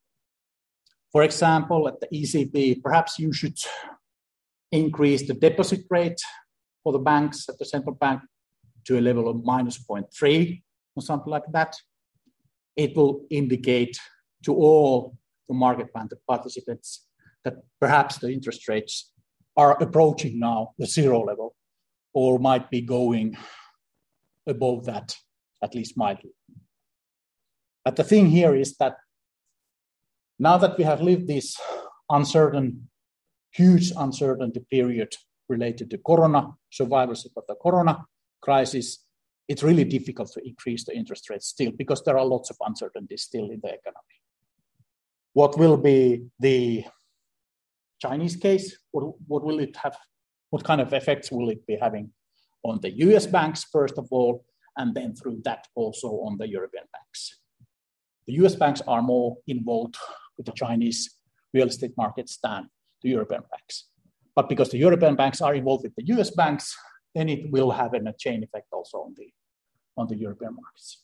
For example, at the E C B, perhaps you should increase the deposit rate for the banks at the central bank to a level of minus zero point three or something like that. It will indicate to all the market participants that perhaps the interest rates are approaching now the zero level or might be going above that, at least mildly. But the thing here is that now that we have lived this uncertain, huge uncertainty period related to Corona, survivorship of the Corona crisis, it's really difficult to increase the interest rates still because there are lots of uncertainties still in the economy. What will be the Chinese case? What, what will it have? What kind of effects will it be having on the U S banks, first of all, and then through that also on the European banks? The U S banks are more involved with the Chinese real estate markets than the European banks. But because the European banks are involved with the U S banks, then it will have a chain effect also on the, on the European markets.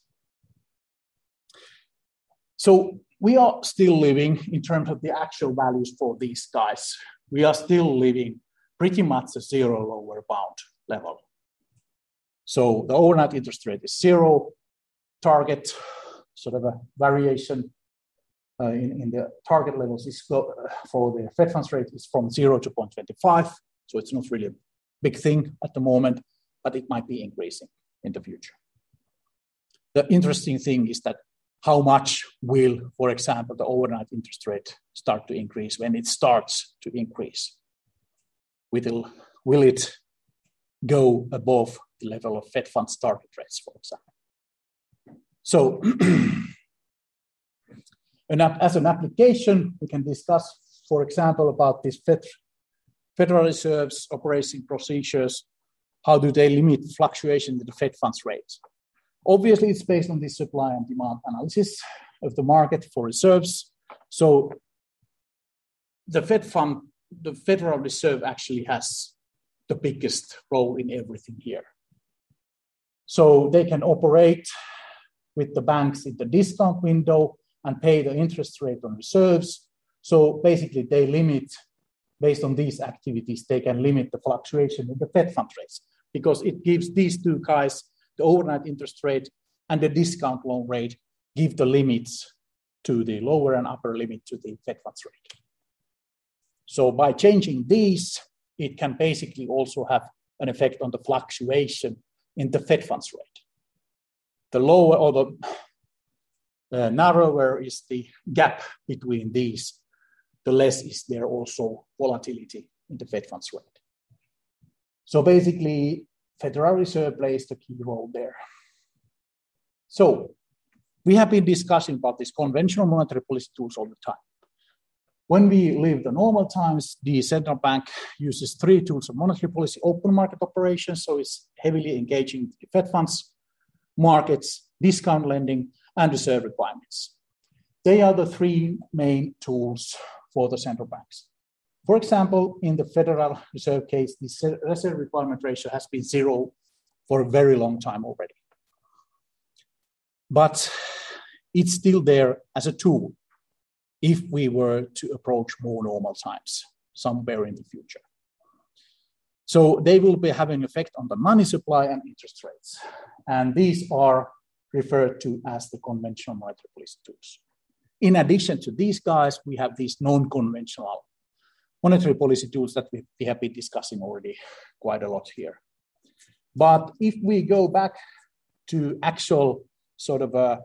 So we are still living, in terms of the actual values for these guys, we are still living pretty much a zero lower bound level. So the overnight interest rate is zero, target sort of a variation uh, in, in the target levels is go, uh, for the Fed funds rate is from zero to zero point two five. So it's not really a big thing at the moment, but it might be increasing in the future. The interesting thing is that how much will, for example, the overnight interest rate start to increase when it starts to increase? Will, will it go above the level of Fed funds target rates, for example? So, and as an application, we can discuss, for example, about these Fed, Federal Reserve's operating procedures. How do they limit fluctuation in the Fed funds rate? Obviously, it's based on the supply and demand analysis of the market for reserves. So the Fed fund, the Federal Reserve actually has the biggest role in everything here. So they can operate with the banks in the discount window and pay the interest rate on reserves. So basically they limit, based on these activities, they can limit the fluctuation in the Fed fund rates because it gives these two guys, the overnight interest rate and the discount loan rate, give the limits to the lower and upper limit to the Fed funds rate. So by changing these, it can basically also have an effect on the fluctuation in the Fed funds rate. The lower or the uh, narrower is the gap between these, the less is there also volatility in the Fed funds rate. So basically, Federal Reserve plays the key role there. So we have been discussing about these conventional monetary policy tools all the time. When we live the normal times, the central bank uses three tools of monetary policy: open market operations, so it's heavily engaging the Fed funds markets, discount lending, and reserve requirements. They are the three main tools for the central banks. For example, in the Federal Reserve case, the reserve requirement ratio has been zero for a very long time already. But it's still there as a tool if we were to approach more normal times somewhere in the future. So they will be having effect on the money supply and interest rates. And these are referred to as the conventional monetary policy tools. In addition to these guys, we have these non-conventional monetary policy tools that we, we have been discussing already quite a lot here. But if we go back to actual sort of a,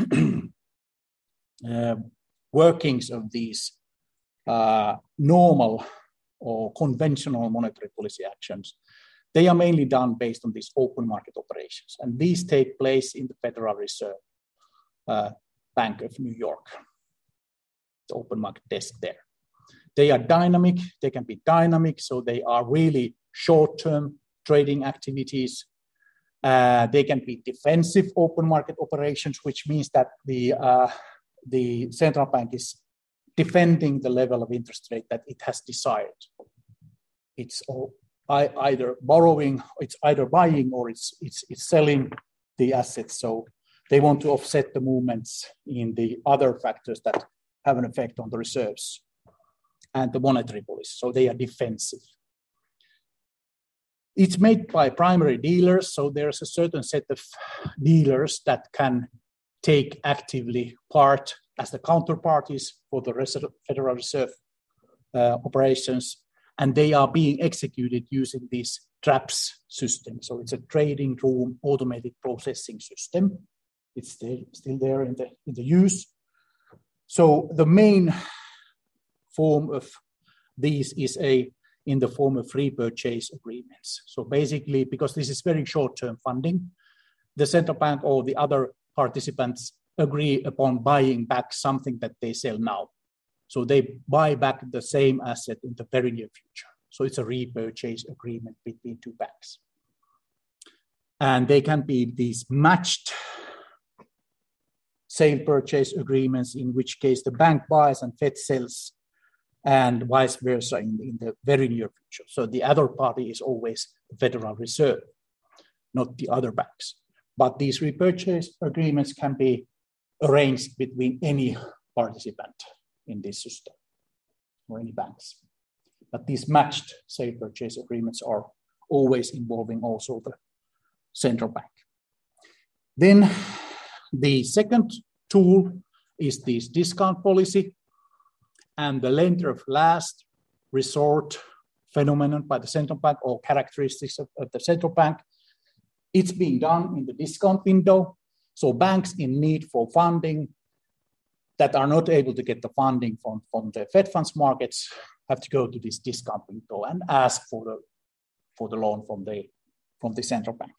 uh, workings of these uh, normal or conventional monetary policy actions, they are mainly done based on these open market operations. And these take place in the Federal Reserve uh, Bank of New York, the open market desk there. They are dynamic, they can be dynamic, so they are really short-term trading activities. Uh, they can be defensive open market operations, which means that the, uh, the central bank is defending the level of interest rate that it has desired. It's all, I, either borrowing, it's either buying or it's, it's, it's selling the assets. So they want to offset the movements in the other factors that have an effect on the reserves and the monetary policy. So they are defensive. It's made by primary dealers. So there's a certain set of dealers that can take actively part as the counterparties for the Federal Reserve uh, operations, and they are being executed using this TRAPS system. So it's a trading room automated processing system. It's still, still there in the, in the use. So the main form of these is a in the form of repurchase agreements. So basically, because this is very short-term funding, the central bank or the other participants agree upon buying back something that they sell now. So they buy back the same asset in the very near future. So it's a repurchase agreement between two banks. And they can be these matched sale purchase agreements, in which case the bank buys and Fed sells, and vice versa in, in the very near future. So the other party is always the Federal Reserve, not the other banks. But these repurchase agreements can be arranged between any participant in this system or any banks. But these matched sale purchase agreements are always involving also the central bank. Then the second tool is this discount policy and the lender of last resort phenomenon by the central bank or characteristics of, of the central bank. It's being done in the discount window. So banks in need for funding that are not able to get the funding from, from the Fed funds markets have to go to this discount window and ask for the, for the loan from the, from the central bank.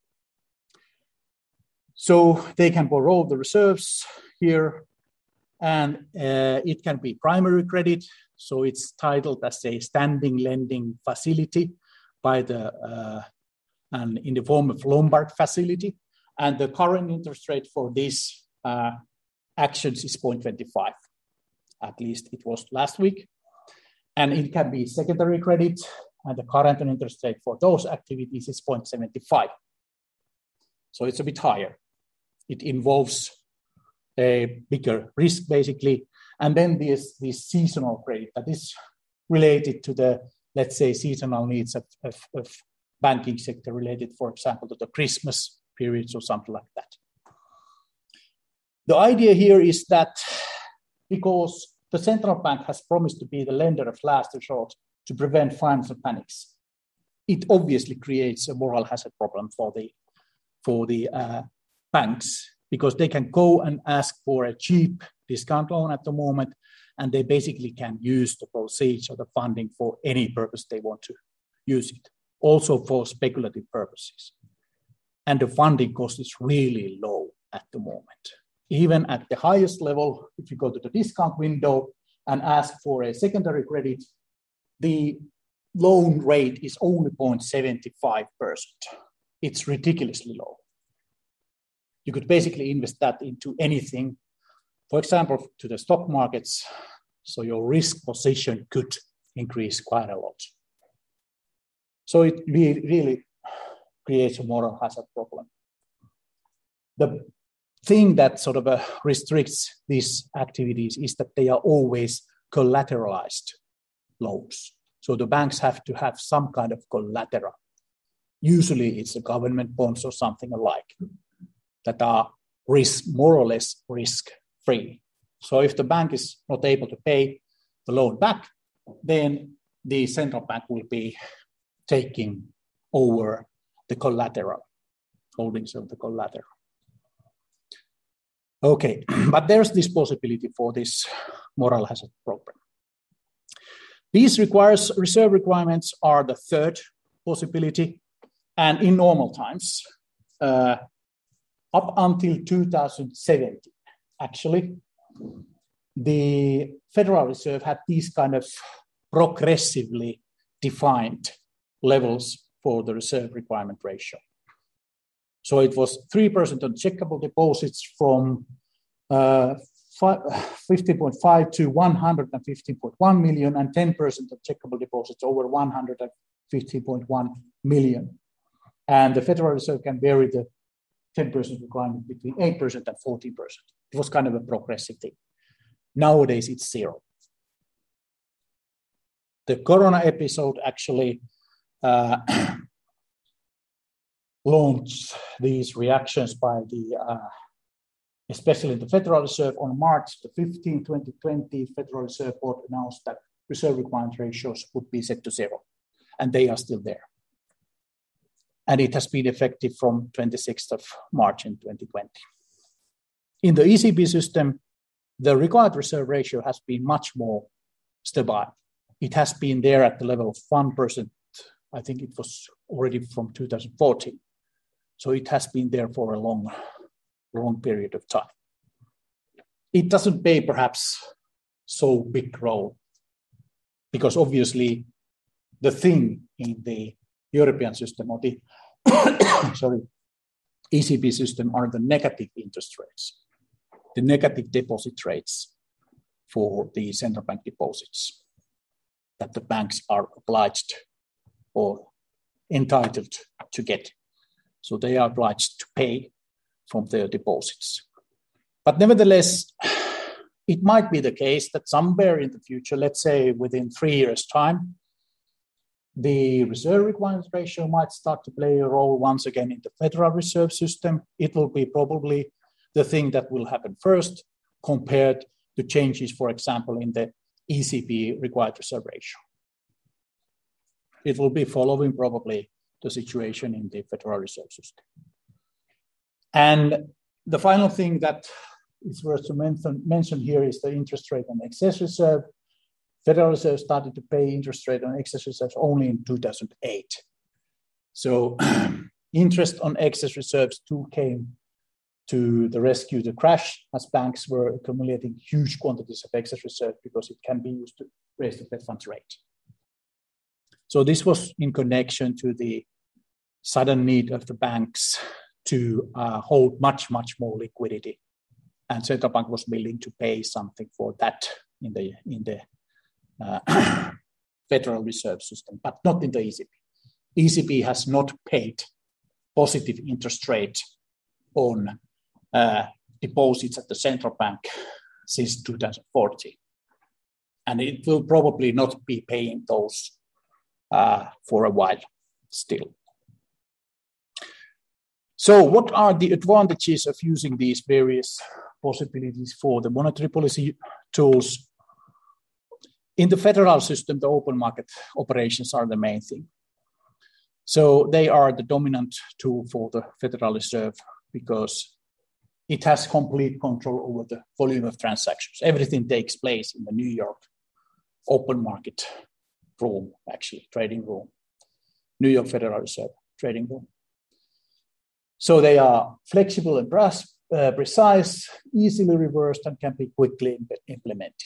So they can borrow the reserves here, and uh, it can be primary credit. So it's titled as a standing lending facility by the, uh, and in the form of Lombard facility. And the current interest rate for these uh, actions is zero point two five. At least it was last week. And it can be secondary credit, and the current interest rate for those activities is zero point seven five. So it's a bit higher. It involves a bigger risk, basically. And then there's this seasonal credit that is related to the, let's say, seasonal needs of, of, of banking sector related, for example, to the Christmas periods or something like that. The idea here is that because the central bank has promised to be the lender of last resort to prevent financial panics, it obviously creates a moral hazard problem for the, for the uh, banks, because they can go and ask for a cheap discount loan at the moment, and they basically can use the proceeds or the funding for any purpose they want to use it, also for speculative purposes. And the funding cost is really low at the moment. Even at the highest level, if you go to the discount window and ask for a secondary credit, the loan rate is only zero point seven five percent. It's ridiculously low. You could basically invest that into anything, for example, to the stock markets, So your risk position could increase quite a lot. So it really creates a moral hazard problem. The thing that sort of uh, restricts these activities is that they are always collateralized loans. So the banks have to have some kind of collateral. Usually it's a government bonds or something alike that are risk, more or less risk-free. So if the bank is not able to pay the loan back, then the central bank will be taking over the collateral, holdings of the collateral. Okay, but there's this possibility for this moral hazard problem. These requires, reserve requirements are the third possibility, and in normal times, uh, up until two thousand seventeen, actually, the Federal Reserve had these kind of progressively defined levels for the reserve requirement ratio. So it was three percent on checkable deposits from uh, fifty point five to one hundred fifteen point one million and ten percent of checkable deposits over one hundred fifty point one million. And the Federal Reserve can vary the ten percent requirement between eight percent and fourteen percent. It was kind of a progressive thing. Nowadays, it's zero. The Corona episode actually uh, launched these reactions by the, uh, especially the Federal Reserve. On March the fifteenth, twenty twenty, Federal Reserve Board announced that reserve requirement ratios would be set to zero, and they are still there. And it has been effective from twenty-sixth of March in twenty twenty. In the E C B system, the required reserve ratio has been much more stable. It has been there at the level of one percent. I think it was already from two thousand fourteen. So it has been there for a long, long period of time. It doesn't play perhaps so big role because obviously the thing in the European system or the sorry, E C B system are the negative interest rates, the negative deposit rates for the central bank deposits that the banks are obliged or entitled to get. So they are obliged to pay from their deposits. But nevertheless, it might be the case that somewhere in the future, let's say within three years' time, the reserve requirement ratio might start to play a role once again in the Federal Reserve System. It will be probably the thing that will happen first compared to changes, for example, in the E C B required reserve ratio. It will be following probably the situation in the Federal Reserve System. And the final thing that is worth to mention, mention here is the interest rate on excess reserve. Federal Reserve started to pay interest rate on excess reserves only in two thousand eight. So interest on excess reserves too came to the rescue, the crash, as banks were accumulating huge quantities of excess reserve because it can be used to raise the Fed funds rate. So this was in connection to the sudden need of the banks to uh, hold much, much more liquidity. And central bank was willing to pay something for that in the, in the uh, Federal Reserve System, but not in the E C B. E C B has not paid positive interest rate on uh, deposits at the central bank since two thousand fourteen. And it will probably not be paying those uh, for a while still. So what are the advantages of using these various possibilities for the monetary policy tools? In the federal system, the open market operations are the main thing. So they are the dominant tool for the Federal Reserve because it has complete control over the volume of transactions. Everything takes place in the New York open market room, actually, trading room, New York Federal Reserve trading room. So they are flexible and uh, precise, easily reversed, and can be quickly implemented.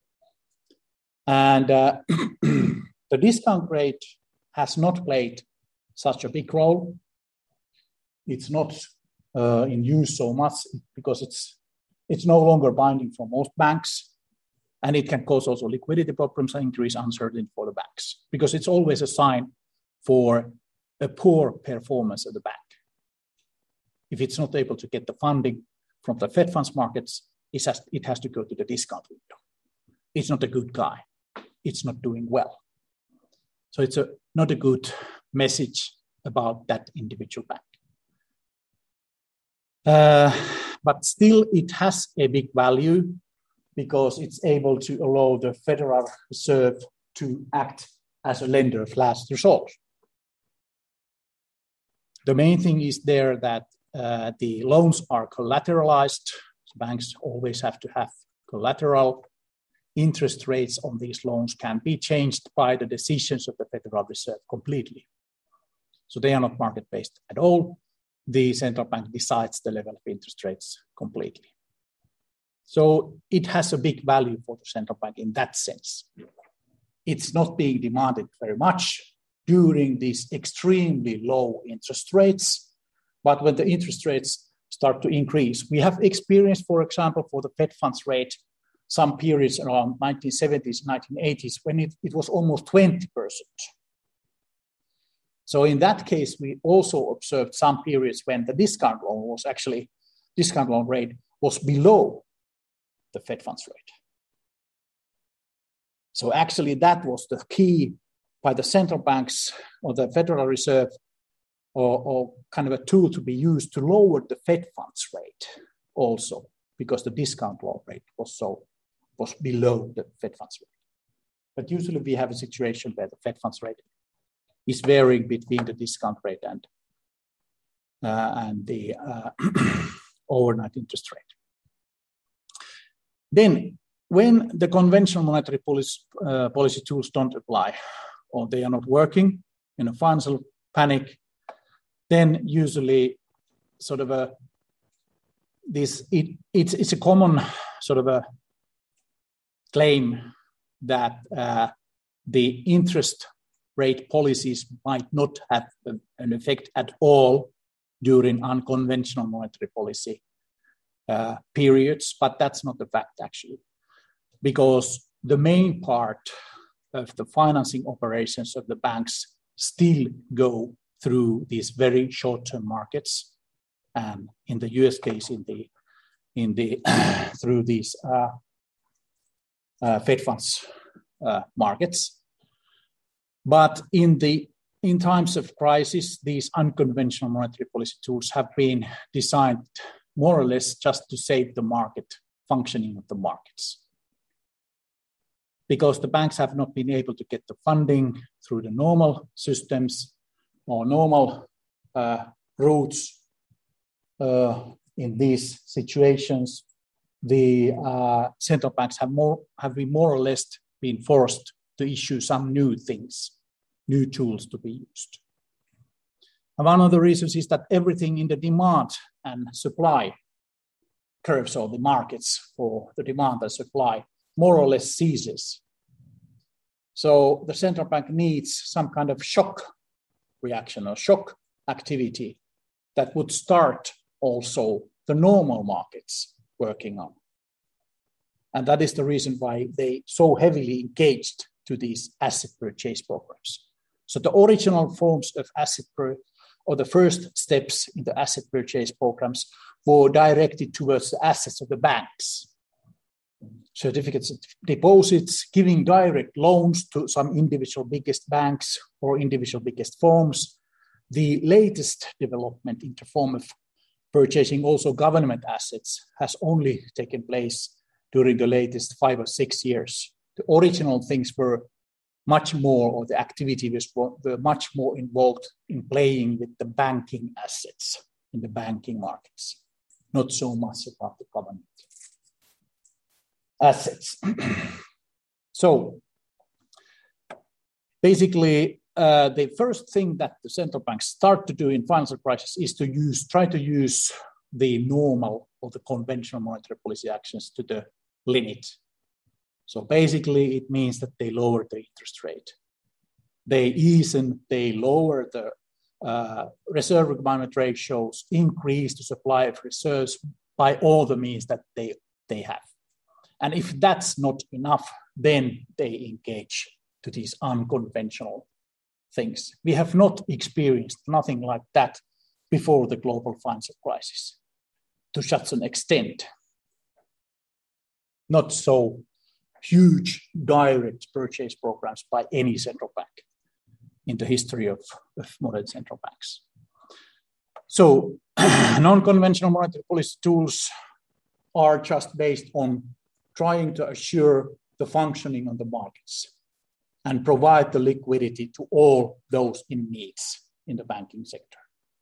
And uh, the discount rate has not played such a big role. It's not uh, in use so much because it's, it's no longer binding for most banks. And it can cause also liquidity problems and increase uncertainty for the banks, because it's always a sign for a poor performance of the bank. If it's not able to get the funding from the Fed funds markets, it has, it has to go to the discount window. It's not a good guy. It's not doing well. So it's a, not a good message about that individual bank. Uh, but still, it has a big value because it's able to allow the Federal Reserve to act as a lender of last resort. The main thing is there that uh, the loans are collateralized. Banks always have to have collateral. Interest rates on these loans can be changed by the decisions of the Federal Reserve completely. So they are not market-based at all. The central bank decides the level of interest rates completely. So it has a big value for the central bank in that sense. It's not being demanded very much during these extremely low interest rates, but when the interest rates start to increase, we have experienced, for example, for the Fed funds rate, some periods around nineteen seventies, nineteen eighties, when it, it was almost twenty percent. So in that case, we also observed some periods when the discount loan was actually, discount loan rate was below the Fed funds rate. So actually that was the key by the central banks or the Federal Reserve, or, or kind of a tool to be used to lower the Fed funds rate also, because the discount loan rate was so was below the Fed funds rate. But usually we have a situation where the Fed funds rate is varying between the discount rate and uh, and the uh, overnight interest rate. Then, when the conventional monetary policy, uh, policy tools don't apply, or they are not working in a financial panic, then usually sort of a this it it's it's a common sort of a claim that uh, the interest rate policies might not have a, an effect at all during unconventional monetary policy uh, periods, but that's not the fact actually, because the main part of the financing operations of the banks still go through these very short-term markets, and in the U S case, in the in the through these uh, uh, Fed funds uh, markets. But in the in times of crisis, these unconventional monetary policy tools have been designed more or less just to save the market functioning of the markets, because the banks have not been able to get the funding through the normal systems or normal uh, routes. Uh, in these situations, the uh, central banks have more have been more or less been forced to issue some new things, new tools to be used. And one of the reasons is that everything in the demand and supply curves, or the markets for the demand and supply, more or less ceases. So the central bank needs some kind of shock reaction or shock activity that would start also the normal markets working on. And that is the reason why they so heavily engaged to these asset purchase programs. So the original forms of asset per, or the first steps in the asset purchase programs were directed towards the assets of the banks. Certificates of deposits, giving direct loans to some individual biggest banks or individual biggest firms. The latest development in the form of purchasing also government assets has only taken place during the latest five or six years. The original things were much more, or the activity was were much more involved in playing with the banking assets in the banking markets, not so much about the government assets. So basically, uh, the first thing that the central banks start to do in financial crisis is to use, try to use the normal or the conventional monetary policy actions to the limit. So basically, it means that they lower the interest rate. They ease and they lower the uh, reserve requirement ratios, increase the supply of reserves by all the means that they, they have. And if that's not enough, then they engage to these unconventional things. We have not experienced nothing like that before the global financial crisis to such an extent. Not so huge direct purchase programs by any central bank in the history of, of modern central banks. So non-conventional monetary policy tools are just based on trying to assure the functioning of the markets and provide the liquidity to all those in needs in the banking sector.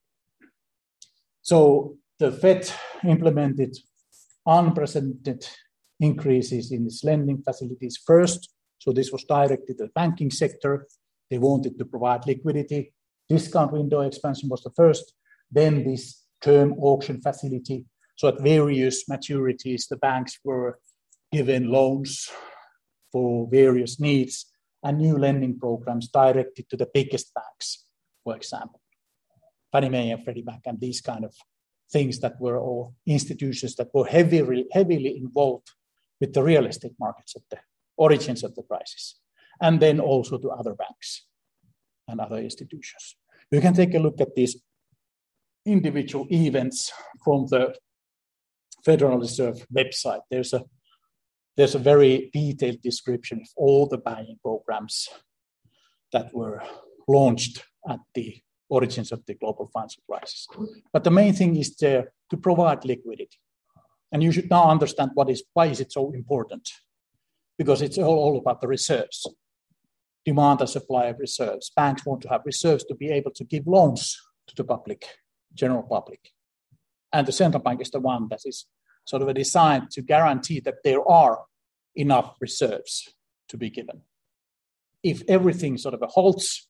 So the Fed implemented unprecedented increases in its lending facilities first. So this was directed to the banking sector. They wanted to provide liquidity. Discount window expansion was the first. Then this term auction facility. So at various maturities, the banks were given loans for various needs and new lending programs directed to the biggest banks, for example, Fannie Mae and Freddie Mac, and these kind of things that were all institutions that were heavily, heavily involved with the real estate markets at the origins of the crisis, and then also to other banks and other institutions. You can take a look at these individual events from the Federal Reserve website. There's a there's a very detailed description of all the buying programs that were launched at the origins of the global financial crisis. But the main thing is there to provide liquidity. And you should now understand what is why is it so important? Because it's all, all about the reserves. Demand and supply of reserves. Banks want to have reserves to be able to give loans to the public, general public. And the central bank is the one that is sort of designed to guarantee that there are enough reserves to be given. If everything sort of halts,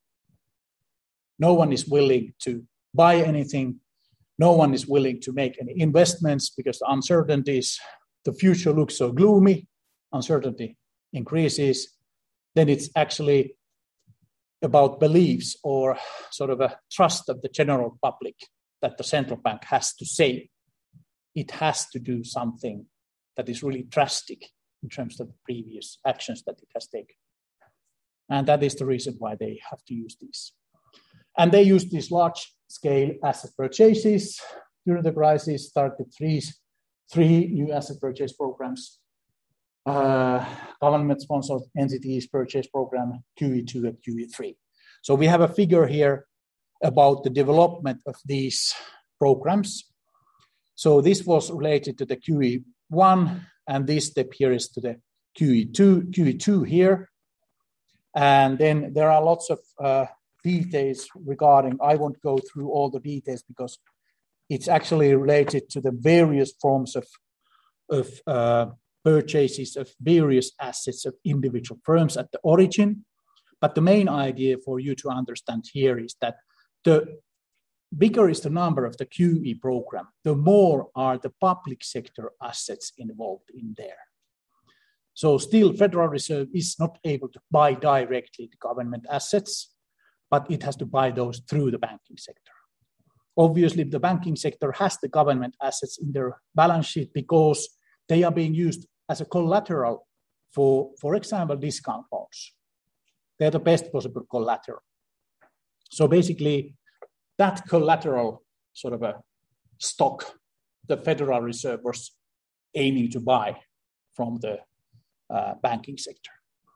no one is willing to buy anything, no one is willing to make any investments because the uncertainties, the future looks so gloomy, uncertainty increases, then it's actually about beliefs or sort of a trust of the general public that the central bank has to say. It has to do something that is really drastic in terms of the previous actions that it has taken. And that is the reason why they have to use these. And they use these large-scale asset purchases during the crisis, started three, three new asset purchase programs, uh, government-sponsored entities purchase program, Q E two and Q E three. So we have a figure here about the development of these programs. So this was related to the Q E one, and this step here is to the Q E two, Q E two here. And then there are lots of uh, details regarding, I won't go through all the details because it's actually related to the various forms of, of uh, purchases of various assets of individual firms at the origin. But the main idea for you to understand here is that the bigger is the number of the Q E program, the more are the public sector assets involved in there. So still, Federal Reserve is not able to buy directly the government assets, but it has to buy those through the banking sector. Obviously, the banking sector has the government assets in their balance sheet because they are being used as a collateral for, for example, discount loans. They're the best possible collateral. So basically, that collateral sort of a stock the Federal Reserve was aiming to buy from the uh, banking sector.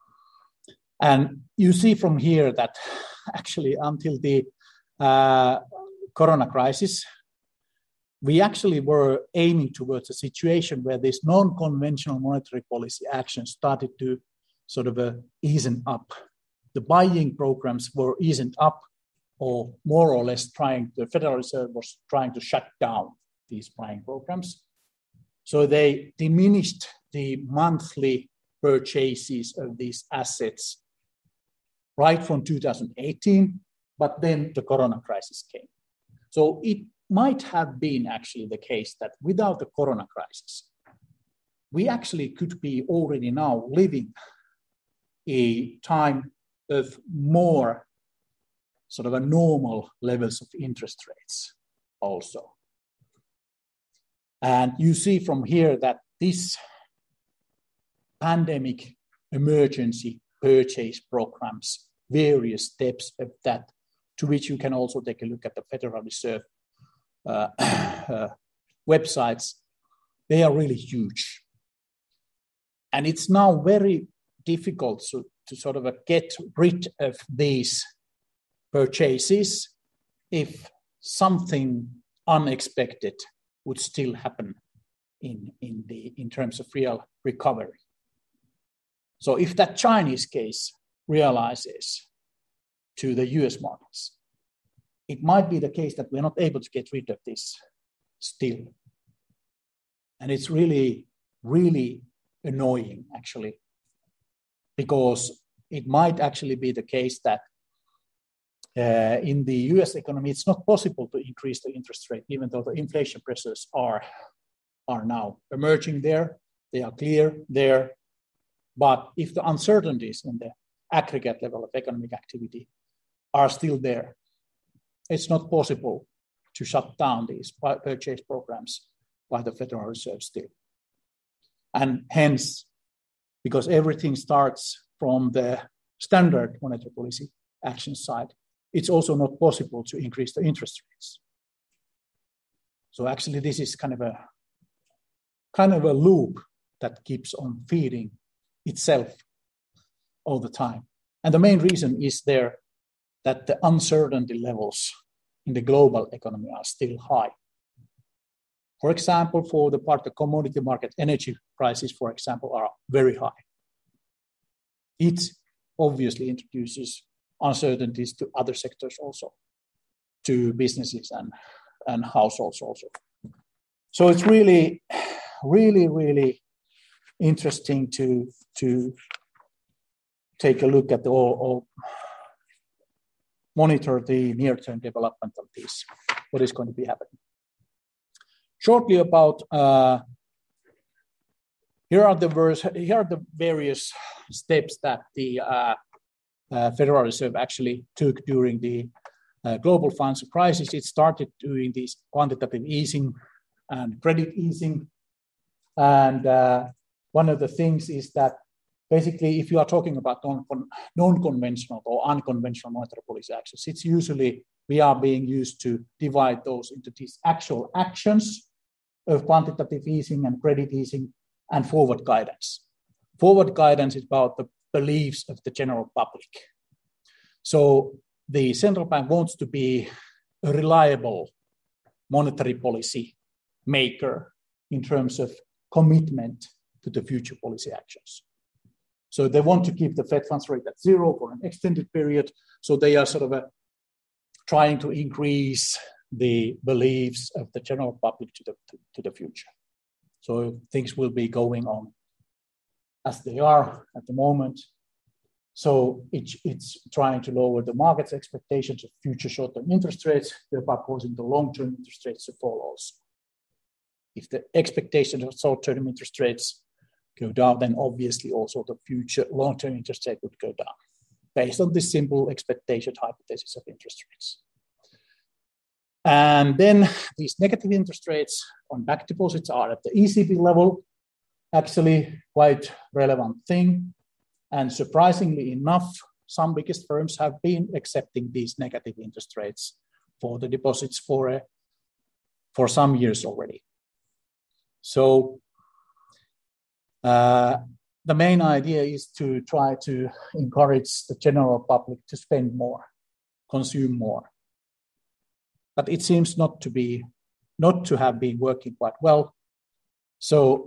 And you see from here that actually until the uh, Corona crisis, we actually were aiming towards a situation where this non-conventional monetary policy action started to sort of uh, easen up. The buying programs were easing up, or more or less trying, the Federal Reserve was trying to shut down these buying programs. So they diminished the monthly purchases of these assets right from two thousand eighteen, but then the Corona crisis came. So it might have been actually the case that without the Corona crisis, we actually could be already now living a time of more sort of a normal levels of interest rates also. And you see from here that this pandemic emergency purchase programs, various steps of that, to which you can also take a look at the Federal Reserve uh, uh, websites. They are really huge. And it's now very difficult to, to sort of uh, get rid of these purchases if something unexpected would still happen in, in, the, in terms of real recovery. So if that Chinese case realizes to the U S markets, it might be the case that we're not able to get rid of this still. And it's really, really annoying, actually, because it might actually be the case that uh, in the U S economy, it's not possible to increase the interest rate, even though the inflation pressures are, are now emerging there. They are clear there. But if the uncertainties in the aggregate level of economic activity are still there, it's not possible to shut down these purchase programs by the Federal Reserve still. And hence, because everything starts from the standard monetary policy action side, it's also not possible to increase the interest rates. So actually, this is kind of a kind of a loop that keeps on feeding itself all the time. And the main reason is there that the uncertainty levels in the global economy are still high. For example, for the part of the commodity market, energy prices, for example, are very high. It obviously introduces uncertainties to other sectors also, to businesses and, and households also. So it's really, really, really interesting to, to take a look at the, or, or monitor the near-term development of this, what is going to be happening. Shortly about, uh, here are the verse, here are the various steps that the uh, uh, Federal Reserve actually took during the uh, global financial crisis. It started doing this quantitative easing and credit easing. And uh, one of the things is that basically, if you are talking about non-conventional or unconventional monetary policy actions, it's usually we are being used to divide those into these actual actions of quantitative easing and credit easing and forward guidance. Forward guidance is about the beliefs of the general public. So the central bank wants to be a reliable monetary policy maker in terms of commitment to the future policy actions. So they want to keep the Fed funds rate at zero for an extended period. So they are sort of a, trying to increase the beliefs of the general public to the, to, to the future. So things will be going on as they are at the moment. So it, it's trying to lower the market's expectations of future short-term interest rates, thereby causing the long-term interest rates to fall also. If the expectations of short-term interest rates go down, then obviously also the future long-term interest rate would go down, based on this simple expectation hypothesis of interest rates. And then these negative interest rates on back deposits are at the E C B level, actually quite relevant thing. And surprisingly enough, some biggest firms have been accepting these negative interest rates for the deposits for, a, for some years already. So uh, the main idea is to try to encourage the general public to spend more, consume more. But it seems not to be, not to have been working quite well. So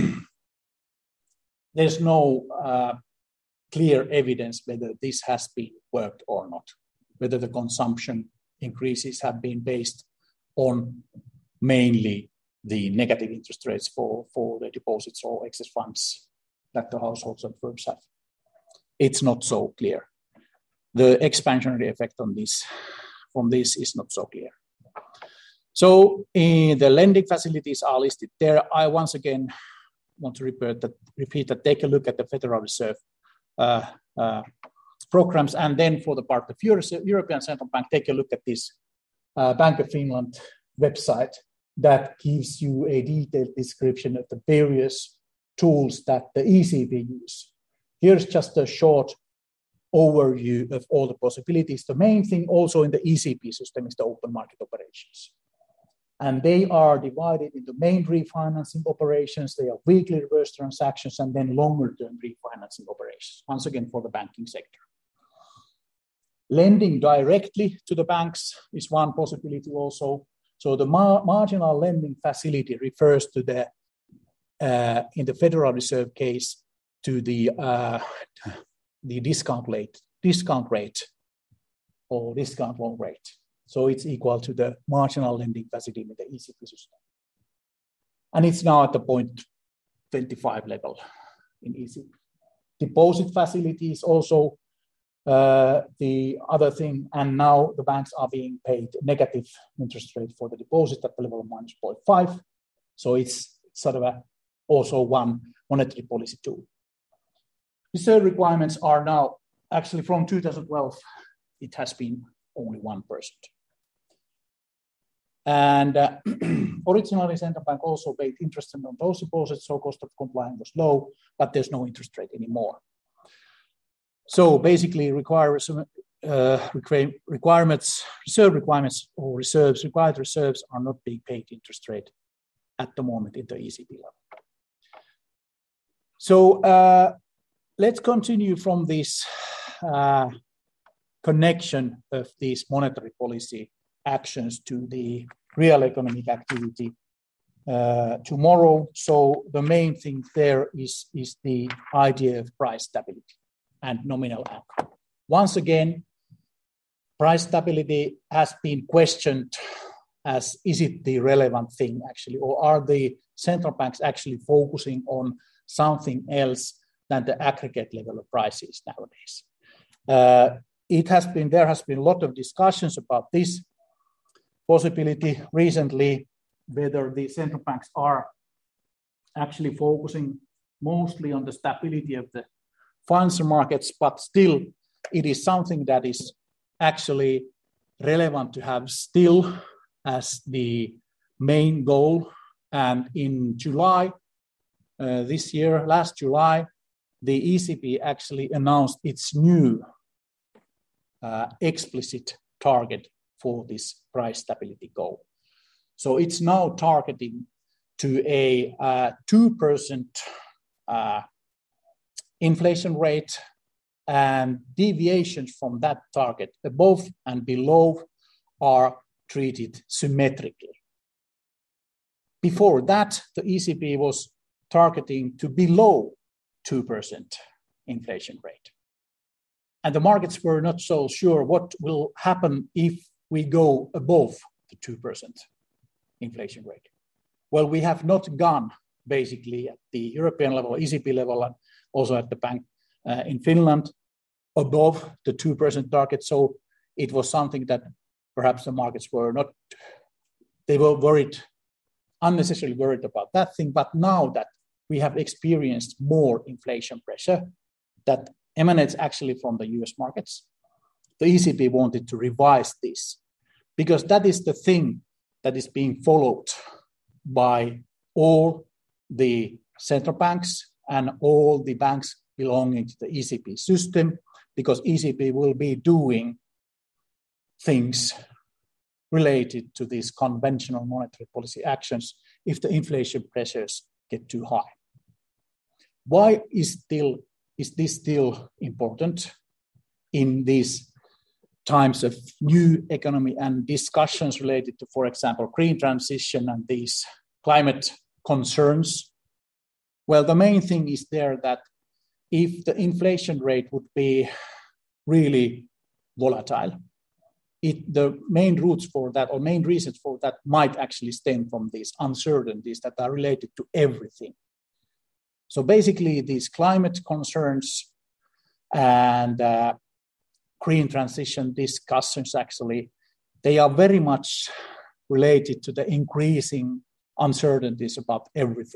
there's no uh, clear evidence whether this has been worked or not, whether the consumption increases have been based on mainly the negative interest rates for, for the deposits or excess funds that the households and firms have. It's not so clear. The expansionary effect on this, from this is not so clear. So in the lending facilities are listed there. I once again want to repeat that, repeat that take a look at the Federal Reserve uh, uh, programs, and then for the part of Euro European Central Bank, take a look at this uh, Bank of Finland website that gives you a detailed description of the various tools that the E C B use. Here's just a short overview of all the possibilities. The main thing also in the E C B system is the open market operations. And they are divided into main refinancing operations, they are weekly reverse transactions, and then longer term refinancing operations, once again for the banking sector. Lending directly to the banks is one possibility also. So the mar marginal lending facility refers to the, uh, in the Federal Reserve case, to the, uh, the discount rate, discount rate or discount loan rate. So it's equal to the marginal lending facility in the E C B system. And it's now at the point twenty-five level in E C B. Deposit facilities also uh, the other thing, and now the banks are being paid negative interest rate for the deposit at the level of minus zero point five. So it's sort of a, also one monetary policy tool. Reserve requirements are now, actually from two thousand twelve, it has been only one percent. And uh, originally, central bank also paid interest on those deposits, so cost of compliance was low, but there's no interest rate anymore. So basically, require, uh, requirements, reserve requirements or reserves, required reserves are not being paid interest rate at the moment in the E C B level. So uh, let's continue from this uh, connection of these monetary policy actions to the real economic activity uh, tomorrow. So the main thing there is, is the idea of price stability and nominal anchor. Once again, price stability has been questioned as, is it the relevant thing actually, or are the central banks actually focusing on something else than the aggregate level of prices nowadays? Uh, it has been, there has been a lot of discussions about this possibility recently, whether the central banks are actually focusing mostly on the stability of the financial markets, but still it is something that is actually relevant to have still as the main goal. And in July uh, this year, last July, the E C B actually announced its new uh, explicit target for this price stability goal. So it's now targeting to a uh, two percent uh, inflation rate, and deviations from that target above and below are treated symmetrically. Before that, the E C B was targeting to below two percent inflation rate. And the markets were not so sure what will happen if we go above the two percent inflation rate. Well, we have not gone basically at the European level, E C B level, and also at the bank uh, in Finland above the two percent target. So it was something that perhaps the markets were not, they were worried, unnecessarily worried about that thing. But now that we have experienced more inflation pressure that emanates actually from the U S markets, the E C B wanted to revise this, because that is the thing that is being followed by all the central banks and all the banks belonging to the E C B system, because E C B will be doing things related to these conventional monetary policy actions if the inflation pressures get too high. Why is, still, is this still important in these times of new economy and discussions related to, for example, green transition and these climate concerns? Well, the main thing is there that if the inflation rate would be really volatile, it, the main roots for that or main reasons for that might actually stem from these uncertainties that are related to everything. So basically these climate concerns and uh, green transition discussions actually, they are very much related to the increasing uncertainties about everything.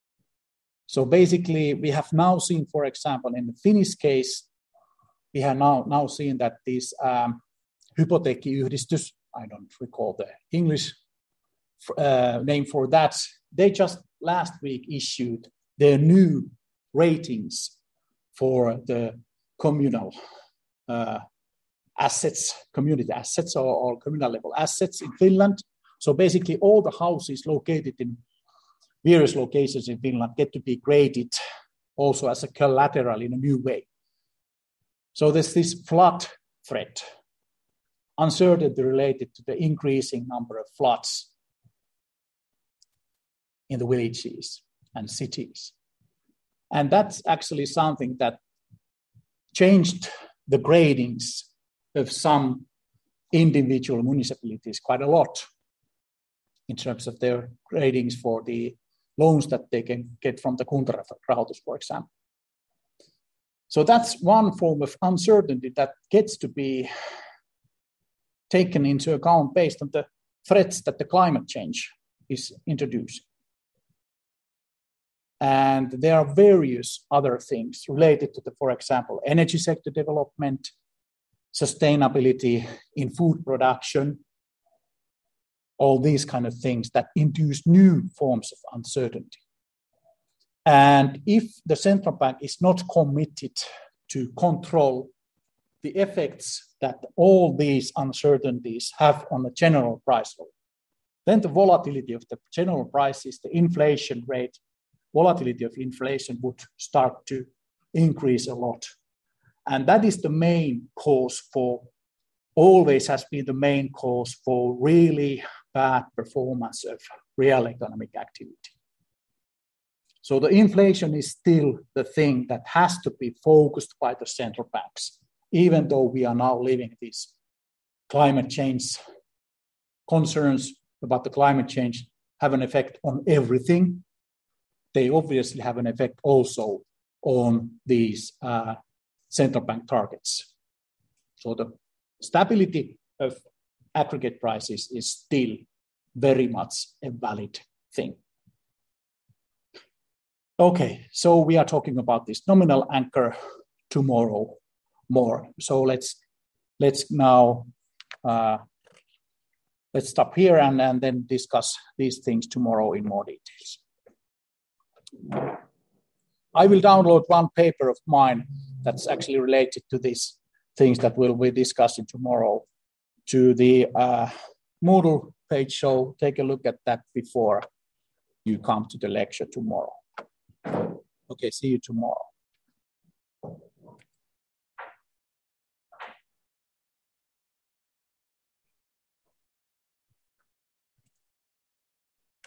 So basically we have now seen, for example, in the Finnish case, we have now, now seen that this um, hypotekiyhdistys, I don't recall the English uh, name for that, they just last week issued their new ratings for the communal uh, assets, community assets or, or communal level assets in Finland. So basically all the houses located in various locations in Finland get to be graded also as a collateral in a new way. So there's this flood threat, uncertainty related to the increasing number of floods in the villages and cities. And that's actually something that changed the gradings of some individual municipalities quite a lot in terms of their gradings for the loans that they can get from the Kuntarahoitus, for example. So that's one form of uncertainty that gets to be taken into account based on the threats that the climate change is introducing. And there are various other things related to the, for example, energy sector development, sustainability in food production, all these kind of things that induce new forms of uncertainty. And if the central bank is not committed to control the effects that all these uncertainties have on the general price level, then the volatility of the general prices, the inflation rate, volatility of inflation would start to increase a lot. And that is the main cause for, always has been the main cause for really bad performance of real economic activity. So the inflation is still the thing that has to be focused by the central banks, even though we are now living these climate change concerns about the climate change have an effect on everything. They obviously have an effect also on these uh, central bank targets. So the stability of aggregate prices is still very much a valid thing. Okay, so we are talking about this nominal anchor tomorrow more. So let's let's now uh, let's stop here and, and then discuss these things tomorrow in more details. I will download one paper of mine that's actually related to these things that we'll be discussing tomorrow to the uh, Moodle page. So take a look at that before you come to the lecture tomorrow. Okay, see you tomorrow.